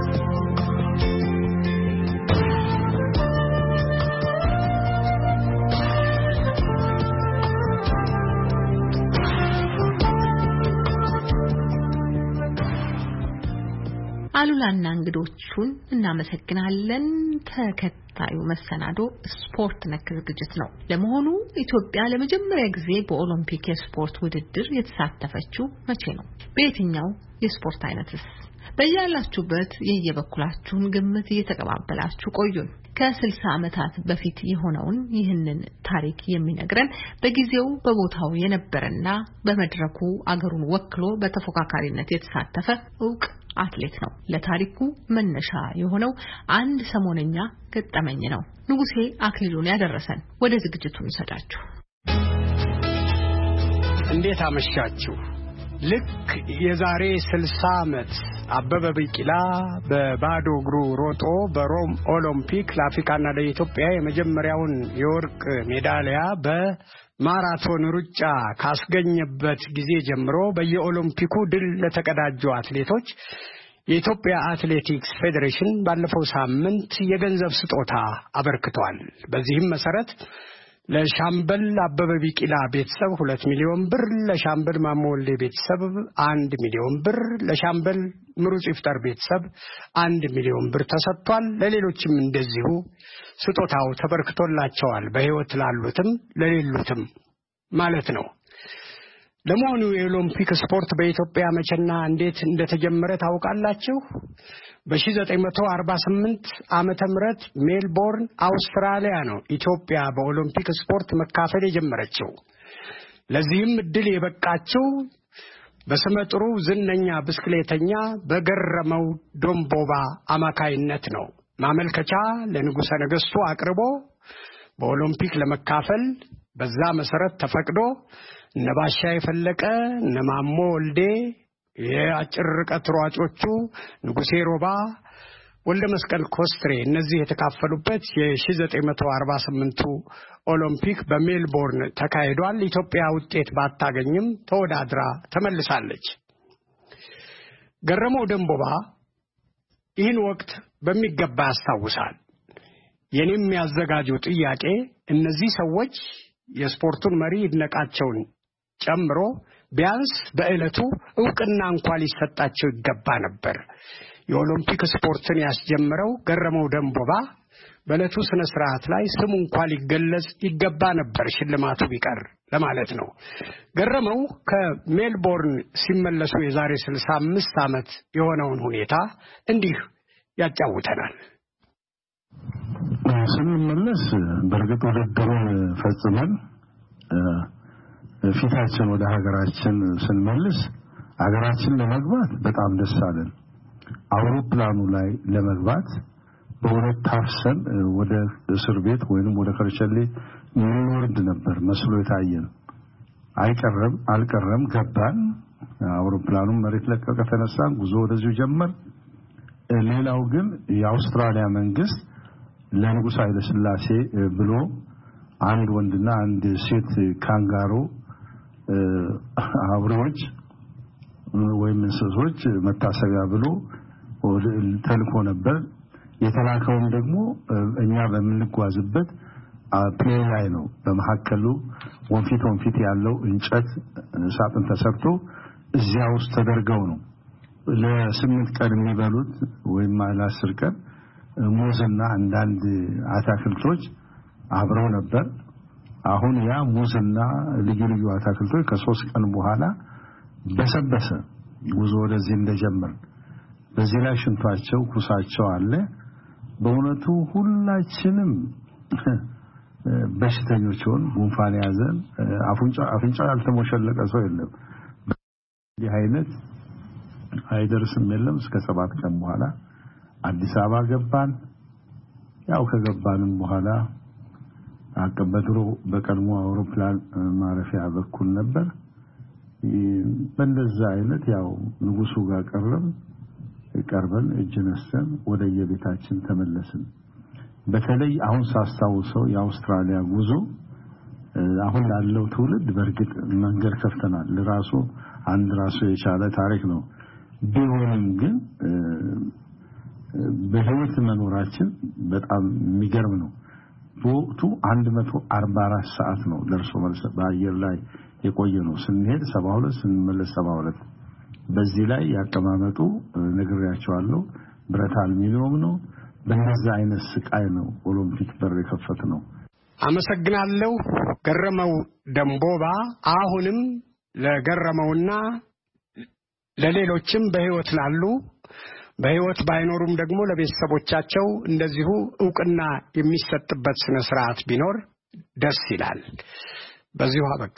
አሉላና እንግዶቹን እናመሰግናለን። ተከታዩ መሰናዶ ስፖርት ነክ ዝግጅት ነው። ለመሆኑ ኢትዮጵያ ለመጀመሪያ ጊዜ በኦሎምፒክ የስፖርት ውድድር የተሳተፈችው መቼ ነው? በየትኛው የስፖርት አይነትስ? በያላችሁበት የየበኩላችሁን ግምት እየተቀባበላችሁ ቆዩን። ከ60 ዓመታት በፊት የሆነውን ይህንን ታሪክ የሚነግረን በጊዜው በቦታው የነበረና በመድረኩ አገሩን ወክሎ በተፎካካሪነት የተሳተፈ ዕውቅ አትሌት ነው። ለታሪኩ መነሻ የሆነው አንድ ሰሞነኛ ገጠመኝ ነው። ንጉሴ አክሊሉን ያደረሰን። ወደ ዝግጅቱ እንሰዳችሁ። እንዴት አመሻችሁ። ልክ የዛሬ ስልሳ ዓመት አበበ ቢቂላ በባዶ እግሩ ሮጦ በሮም ኦሎምፒክ ለአፍሪካና ለኢትዮጵያ የመጀመሪያውን የወርቅ ሜዳሊያ በማራቶን ሩጫ ካስገኘበት ጊዜ ጀምሮ በየኦሎምፒኩ ድል ለተቀዳጁ አትሌቶች የኢትዮጵያ አትሌቲክስ ፌዴሬሽን ባለፈው ሳምንት የገንዘብ ስጦታ አበርክቷል። በዚህም መሰረት ለሻምበል አበበ ቢቂላ ቤተሰብ ሁለት ሚሊዮን ብር፣ ለሻምበል ማሞ ወልዴ ቤተሰብ አንድ ሚሊዮን ብር፣ ለሻምበል ምሩጽ ይፍጠር ቤተሰብ አንድ ሚሊዮን ብር ተሰጥቷል። ለሌሎችም እንደዚሁ ስጦታው ተበርክቶላቸዋል። በህይወት ላሉትም ለሌሉትም ማለት ነው። ለመሆኑ የኦሎምፒክ ስፖርት በኢትዮጵያ መቼና እንዴት እንደተጀመረ ታውቃላችሁ? በ1948 ዓመተ ምህረት ሜልቦርን አውስትራሊያ ነው ኢትዮጵያ በኦሎምፒክ ስፖርት መካፈል የጀመረችው። ለዚህም እድል የበቃችው በስመጥሩ ዝነኛ ብስክሌተኛ በገረመው ዶምቦባ አማካይነት ነው። ማመልከቻ ለንጉሠ ነገሥቱ አቅርቦ በኦሎምፒክ ለመካፈል በዛ መሰረት ተፈቅዶ ነባሻ የፈለቀ ነማሞ ወልዴ የአጭር ርቀት ሯጮቹ ንጉሴ ሮባ ወልደ መስቀል ኮስትሬ እነዚህ የተካፈሉበት የ1948ቱ ኦሎምፒክ በሜልቦርን ተካሂዷል። ኢትዮጵያ ውጤት ባታገኝም ተወዳድራ ተመልሳለች። ገረመው ደምቦባ ይህን ወቅት በሚገባ ያስታውሳል። የኔም ያዘጋጀው ጥያቄ እነዚህ ሰዎች የስፖርቱን መሪ ይድነቃቸውን ጨምሮ ቢያንስ በእለቱ ዕውቅና እንኳን ሊሰጣቸው ይገባ ነበር። የኦሎምፒክ ስፖርትን ያስጀመረው ገረመው ደምቦባ በእለቱ ስነ ስርዓት ላይ ስሙ እንኳን ሊገለጽ ይገባ ነበር ሽልማቱ ቢቀር ለማለት ነው። ገረመው ከሜልቦርን ሲመለሱ የዛሬ ስልሳ አምስት ዓመት የሆነውን ሁኔታ እንዲህ ያጫውተናል። ስንመለስ በርግጥ ውድድሩን ፈጽመን ፊታችን ወደ ሀገራችን ስንመልስ ሀገራችን ለመግባት በጣም ደስ አለን። አውሮፕላኑ ላይ ለመግባት በሁለት ታፍሰን ወደ እስር ቤት ወይንም ወደ ከርቸሌ እንወርድ ነበር መስሎ የታየን። አይቀርም አልቀረም ገባን። አውሮፕላኑ መሬት ለቀቀ፣ ተነሳን፣ ጉዞ ወደዚሁ ጀመር። ሌላው ግን የአውስትራሊያ መንግስት ለንጉሥ ኃይለ ሥላሴ ብሎ አንድ ወንድና አንድ ሴት ካንጋሮ አብሮች ወይም እንስሶች መታሰቢያ ብሎ ተልኮ ነበር። የተላከውም ደግሞ እኛ በመንጓዝበት ፕሌን ላይ ነው። በመሐከሉ ወንፊት ወንፊት ያለው እንጨት ሳጥን ተሰርቶ እዚያ ውስጥ ተደርገው ነው ለስምንት ቀን የሚበሉት ወይም ለአስር ቀን ሙዝና አንዳንድ አታክልቶች አብረው ነበር። አሁን ያ ሙዝና ልዩ ልዩ አታክልቶች ከሶስት ቀን በኋላ በሰበሰ ጉዞ ወደዚህ እንደጀመር በዚህ ላይ ሽንቷቸው ኩሳቸው አለ። በእውነቱ ሁላችንም በሽተኞች ሆን ጉንፋን ያዘን አፍንጫ አፍንጫ ያልተሞሸለቀ ሰው የለም። ይህ አይነት አይደርስም የለም። እስከ ሰባት ቀን በኋላ አዲስ አበባ ገባን። ያው ከገባንም በኋላ አቀበድሮ በቀድሞ አውሮፕላን ማረፊያ በኩል ነበር። በእንደዛ አይነት ያው ንጉሱ ጋር ቀረም ቀርበን እጅ ነስተን ወደ የቤታችን ተመለስን። በተለይ አሁን ሳስታውሰው የአውስትራሊያ ጉዞ አሁን ላለው ትውልድ በርግጥ መንገድ ከፍተናል። ለራሱ አንድ ራሱ የቻለ ታሪክ ነው። ቢሆንም ግን በህይወት መኖራችን በጣም የሚገርም ነው። በወቅቱ አንድ መቶ አርባ አራት ሰዓት ነው ደርሶ መልስ በአየር ላይ የቆየ ነው። ስንሄድ ሰባ ሁለት ስንመለስ ሰባ ሁለት። በዚህ ላይ ያቀማመጡ ነግሬያቸዋለሁ። ብረት አልሚኒየም ነው። በእንደዛ አይነት ስቃይ ነው ኦሎምፒክ በር የከፈት ነው። አመሰግናለሁ ገረመው ደምቦባ። አሁንም ለገረመውና ለሌሎችም በህይወት ላሉ በህይወት ባይኖሩም ደግሞ ለቤተሰቦቻቸው እንደዚሁ ዕውቅና የሚሰጥበት ስነ ስርዓት ቢኖር ደስ ይላል። በዚሁ አበቃ።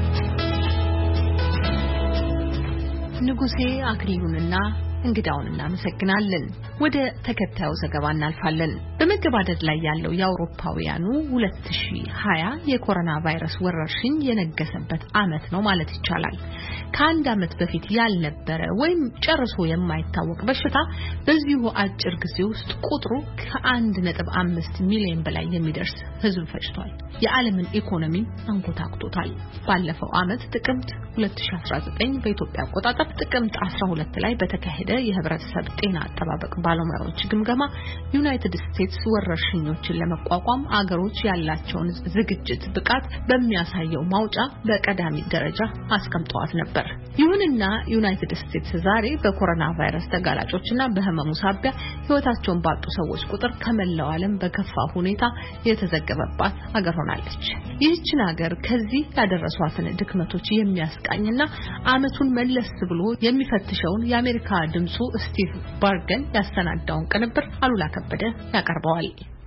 ንጉሴ አክሊሉንና እንግዳውን እናመሰግናለን። ወደ ተከታዩ ዘገባ እናልፋለን። በመገባደድ ላይ ያለው የአውሮፓውያኑ ሁለት ሺህ ሀያ የኮሮና ቫይረስ ወረርሽኝ የነገሰበት ዓመት ነው ማለት ይቻላል። ከአንድ ዓመት በፊት ያልነበረ ወይም ጨርሶ የማይታወቅ በሽታ በዚሁ አጭር ጊዜ ውስጥ ቁጥሩ ከአንድ ነጥብ አምስት ሚሊዮን በላይ የሚደርስ ህዝብ ፈጅቷል። የዓለምን ኢኮኖሚ አንኮታክቶታል። ባለፈው ዓመት ጥቅምት ሁለት ሺህ አስራ ዘጠኝ በኢትዮጵያ አቆጣጠር ጥቅምት አስራ ሁለት ላይ በተካሄደ የህብረተሰብ ጤና አጠባበቅ ባለሙያዎች ግምገማ ዩናይትድ ስቴትስ ወረርሽኞችን ለመቋቋም አገሮች ያላቸውን ዝግጅት ብቃት በሚያሳየው ማውጫ በቀዳሚ ደረጃ አስቀምጠዋት ነበር። ይሁንና ዩናይትድ ስቴትስ ዛሬ በኮሮና ቫይረስ ተጋላጮችና በህመሙ ሳቢያ ህይወታቸውን ባጡ ሰዎች ቁጥር ከመላው ዓለም በከፋ ሁኔታ የተዘገበባት ሀገር ሆናለች። ይህችን ሀገር ከዚህ ያደረሷትን ድክመቶች የሚያስቃኝና ዓመቱን መለስ ብሎ የሚፈትሸውን የአሜሪካ ድምጹ ስቲቭ ባርገን ያሰናዳውን ቅንብር አሉላ ከበደ ያቀርበዋል።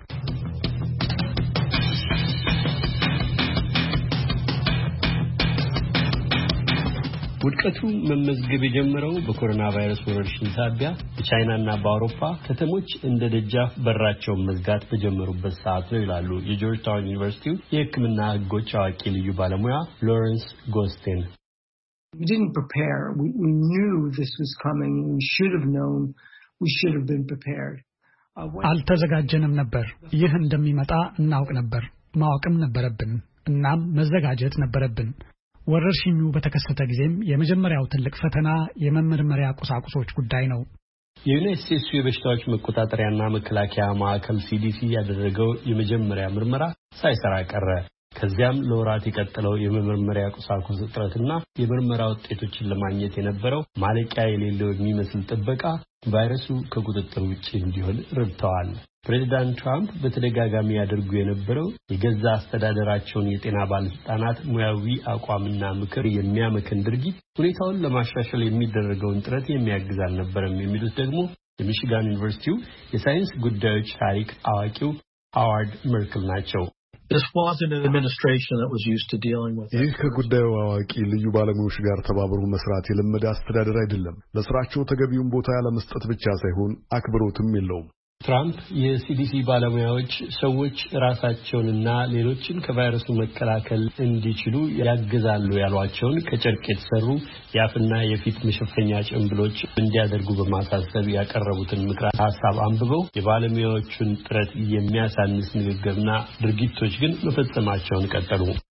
ውድቀቱ መመዝገብ የጀመረው በኮሮና ቫይረስ ወረርሽኝ ሳቢያ በቻይናና በአውሮፓ ከተሞች እንደ ደጃፍ በራቸውን መዝጋት በጀመሩበት ሰዓት ነው ይላሉ የጆርጅ ታውን ዩኒቨርሲቲው የሕክምና ሕጎች አዋቂ ልዩ ባለሙያ ሎረንስ ጎስቴን። We didn't prepare. We, we knew this was coming. We should have known. We should have been prepared. አልተዘጋጀንም ነበር። ይህ እንደሚመጣ እናውቅ ነበር። ማወቅም ነበረብን። እናም መዘጋጀት ነበረብን። ወረርሽኙ በተከሰተ ጊዜም የመጀመሪያው ትልቅ ፈተና የመመርመሪያ ቁሳቁሶች ጉዳይ ነው። የዩናይትድ ስቴትስ የበሽታዎች መቆጣጠሪያና መከላከያ ማዕከል ሲዲሲ ያደረገው የመጀመሪያ ምርመራ ሳይሰራ ቀረ። ከዚያም ለወራት የቀጠለው የመመርመሪያ ቁሳቁስ እጥረትና የምርመራ ውጤቶችን ለማግኘት የነበረው ማለቂያ የሌለው የሚመስል ጥበቃ ቫይረሱ ከቁጥጥር ውጪ እንዲሆን ረድተዋል። ፕሬዚዳንት ትራምፕ በተደጋጋሚ ያደርጉ የነበረው የገዛ አስተዳደራቸውን የጤና ባለስልጣናት ሙያዊ አቋምና ምክር የሚያመክን ድርጊት ሁኔታውን ለማሻሻል የሚደረገውን ጥረት የሚያግዝ አልነበረም የሚሉት ደግሞ የሚሽጋን ዩኒቨርሲቲው የሳይንስ ጉዳዮች ታሪክ አዋቂው ሃዋርድ መርክል ናቸው። This wasn't an administration that was used to dealing with it. ይህ ከጉዳዩ አዋቂ ልዩ ባለሙያዎች ጋር ተባብሮ መስራት የለመደ አስተዳደር አይደለም። ለስራቸው ተገቢውን ቦታ ያለመስጠት ብቻ ሳይሆን አክብሮትም የለውም። ትራምፕ የሲዲሲ ባለሙያዎች ሰዎች ራሳቸውንና ሌሎችን ከቫይረሱ መከላከል እንዲችሉ ያግዛሉ ያሏቸውን ከጨርቅ የተሰሩ የአፍና የፊት መሸፈኛ ጭንብሎች እንዲያደርጉ በማሳሰብ ያቀረቡትን ምክረ ሀሳብ አንብበው የባለሙያዎቹን ጥረት የሚያሳንስ ንግግርና ድርጊቶች ግን መፈጸማቸውን ቀጠሉ።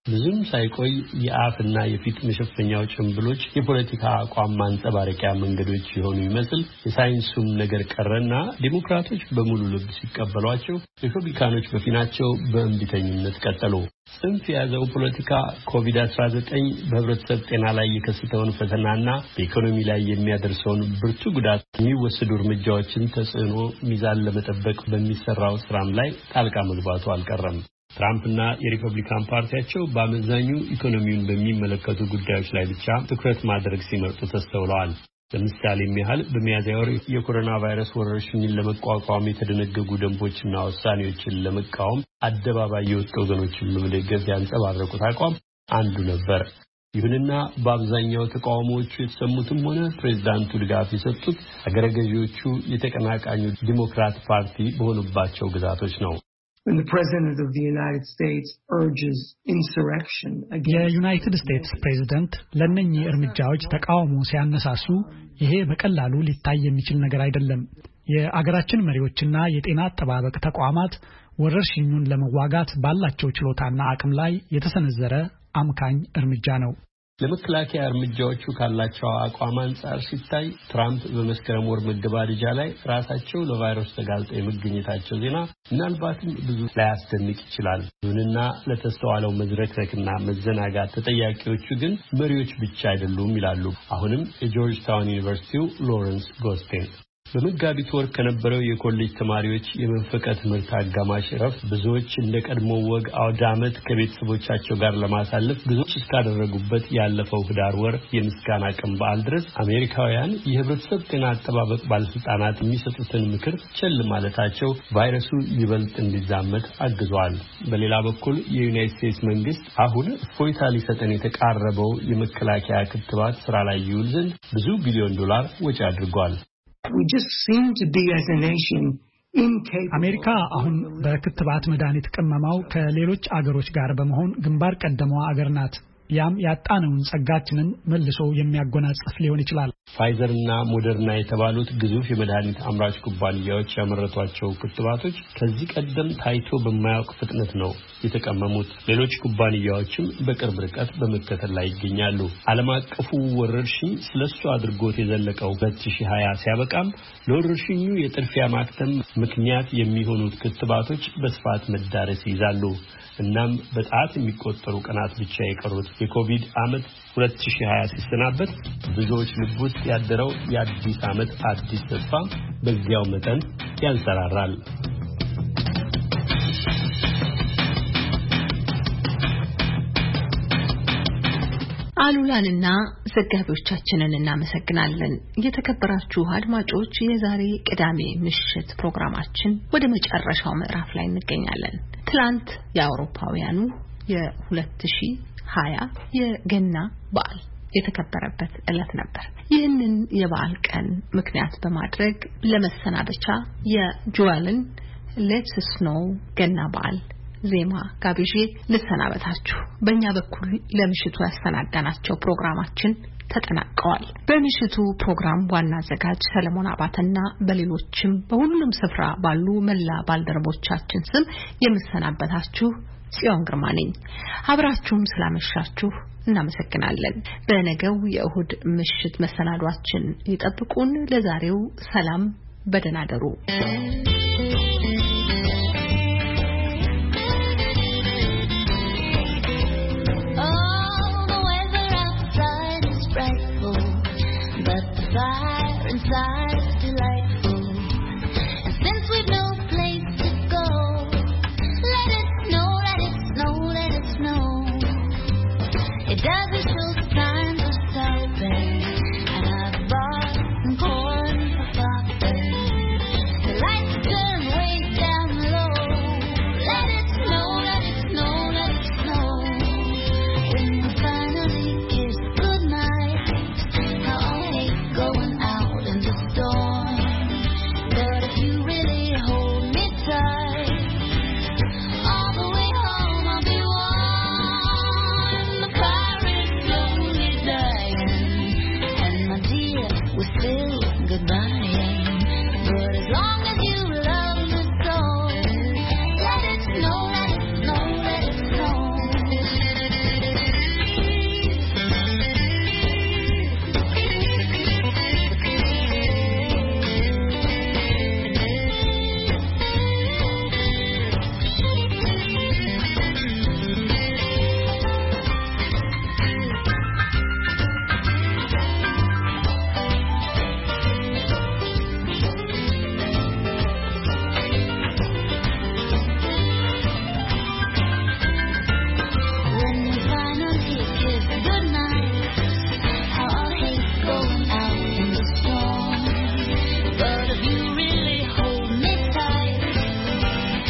ብዙም ሳይቆይ የአፍና የፊት መሸፈኛው ጭንብሎች የፖለቲካ አቋም ማንጸባረቂያ መንገዶች የሆኑ ይመስል የሳይንሱም ነገር ቀረና ዲሞክራቶች በሙሉ ልብ ሲቀበሏቸው ሪፐብሊካኖች በፊናቸው በእንቢተኝነት ቀጠሉ። ጽንፍ የያዘው ፖለቲካ ኮቪድ አስራ ዘጠኝ በህብረተሰብ ጤና ላይ የከሰተውን ፈተናና በኢኮኖሚ ላይ የሚያደርሰውን ብርቱ ጉዳት የሚወሰዱ እርምጃዎችን ተጽዕኖ ሚዛን ለመጠበቅ በሚሰራው ስራም ላይ ጣልቃ መግባቱ አልቀረም። ትራምፕና የሪፐብሊካን ፓርቲያቸው በአመዛኙ ኢኮኖሚውን በሚመለከቱ ጉዳዮች ላይ ብቻ ትኩረት ማድረግ ሲመርጡ ተስተውለዋል። ለምሳሌም ያህል በሚያዝያ ወር የኮሮና ቫይረስ ወረርሽኝን ለመቋቋም የተደነገጉ ደንቦችና ውሳኔዎችን ለመቃወም አደባባይ የወጡ ወገኖችን በመደገፍ ያንጸባረቁት አቋም አንዱ ነበር። ይሁንና በአብዛኛው ተቃውሞዎቹ የተሰሙትም ሆነ ፕሬዝዳንቱ ድጋፍ የሰጡት አገረ ገዢዎቹ የተቀናቃኙ ዲሞክራት ፓርቲ በሆኑባቸው ግዛቶች ነው። When the president of the United States urges insurrection against የዩናይትድ ስቴትስ ፕሬዝዳንት ለነኚህ እርምጃዎች ተቃውሞ ሲያነሳሱ ይሄ በቀላሉ ሊታይ የሚችል ነገር አይደለም። የአገራችን መሪዎችና የጤና አጠባበቅ ተቋማት ወረርሽኙን ለመዋጋት ባላቸው ችሎታና አቅም ላይ የተሰነዘረ አምካኝ እርምጃ ነው። ለመከላከያ እርምጃዎቹ ካላቸው አቋም አንጻር ሲታይ ትራምፕ በመስከረም ወር መገባደጃ ላይ ራሳቸው ለቫይረስ ተጋልጠው የመገኘታቸው ዜና ምናልባትም ብዙ ላያስደንቅ ይችላል። ይሁንና ለተስተዋለው መዝረክረክና መዘናጋት ተጠያቂዎቹ ግን መሪዎች ብቻ አይደሉም ይላሉ አሁንም የጆርጅ ታውን ዩኒቨርሲቲው ሎረንስ ጎስቴን። በመጋቢት ወር ከነበረው የኮሌጅ ተማሪዎች የመንፈቀ ትምህርት አጋማሽ ረፍ ብዙዎች እንደ ቀድሞ ወግ አውደ ዓመት ከቤተሰቦቻቸው ጋር ለማሳለፍ ብዙዎች እስካደረጉበት ያለፈው ህዳር ወር የምስጋና ቀን በዓል ድረስ አሜሪካውያን የህብረተሰብ ጤና አጠባበቅ ባለስልጣናት የሚሰጡትን ምክር ቸል ማለታቸው ቫይረሱ ይበልጥ እንዲዛመት አግዟል። በሌላ በኩል የዩናይትድ ስቴትስ መንግስት አሁን እፎይታ ሊሰጠን የተቃረበው የመከላከያ ክትባት ስራ ላይ ይውል ዘንድ ብዙ ቢሊዮን ዶላር ወጪ አድርጓል። We just seem to be as a nation incapable. አሜሪካ አሁን በክትባት መድኃኒት ቅመማው ከሌሎች አገሮች ጋር በመሆን ግንባር ቀደሟ አገር ናት። ያም ያጣነውን ጸጋችንን መልሶ የሚያጎናጽፍ ሊሆን ይችላል። ፋይዘርና ሞደርና የተባሉት ግዙፍ የመድኃኒት አምራች ኩባንያዎች ያመረቷቸው ክትባቶች ከዚህ ቀደም ታይቶ በማያውቅ ፍጥነት ነው የተቀመሙት። ሌሎች ኩባንያዎችም በቅርብ ርቀት በመከተል ላይ ይገኛሉ። ዓለም አቀፉ ወረርሽኝ ስለሱ አድርጎት የዘለቀው ሁለት ሺህ ሀያ ሲያበቃም ለወረርሽኙ የጥድፊያ ማክተም ምክንያት የሚሆኑት ክትባቶች በስፋት መዳረስ ይይዛሉ። እናም በጣት የሚቆጠሩ ቀናት ብቻ የቀሩት የኮቪድ ዓመት ሁለት ሺህ ሀያ ሲሰናበት ብዙዎች ልብ ውስጥ ያደረው የአዲስ ዓመት አዲስ ተስፋ በዚያው መጠን ያንሰራራል። አሉላንና ዘጋቢዎቻችንን እናመሰግናለን። የተከበራችሁ አድማጮች የዛሬ ቅዳሜ ምሽት ፕሮግራማችን ወደ መጨረሻው ምዕራፍ ላይ እንገኛለን። ትላንት የአውሮፓውያኑ የ2020 የገና በዓል የተከበረበት ዕለት ነበር። ይህንን የበዓል ቀን ምክንያት በማድረግ ለመሰናበቻ የጆዋልን ሌትስ ስኖው ገና በዓል ዜማ ጋብዤ ልሰናበታችሁ። በእኛ በኩል ለምሽቱ ያስተናዳናቸው ፕሮግራማችን ተጠናቀዋል። በምሽቱ ፕሮግራም ዋና አዘጋጅ ሰለሞን አባተና በሌሎችም በሁሉም ስፍራ ባሉ መላ ባልደረቦቻችን ስም የምሰናበታችሁ ጽዮን ግርማ ነኝ። አብራችሁም ስላመሻችሁ እናመሰግናለን። በነገው የእሁድ ምሽት መሰናዷችን ይጠብቁን። ለዛሬው ሰላም፣ በደህና ደሩ።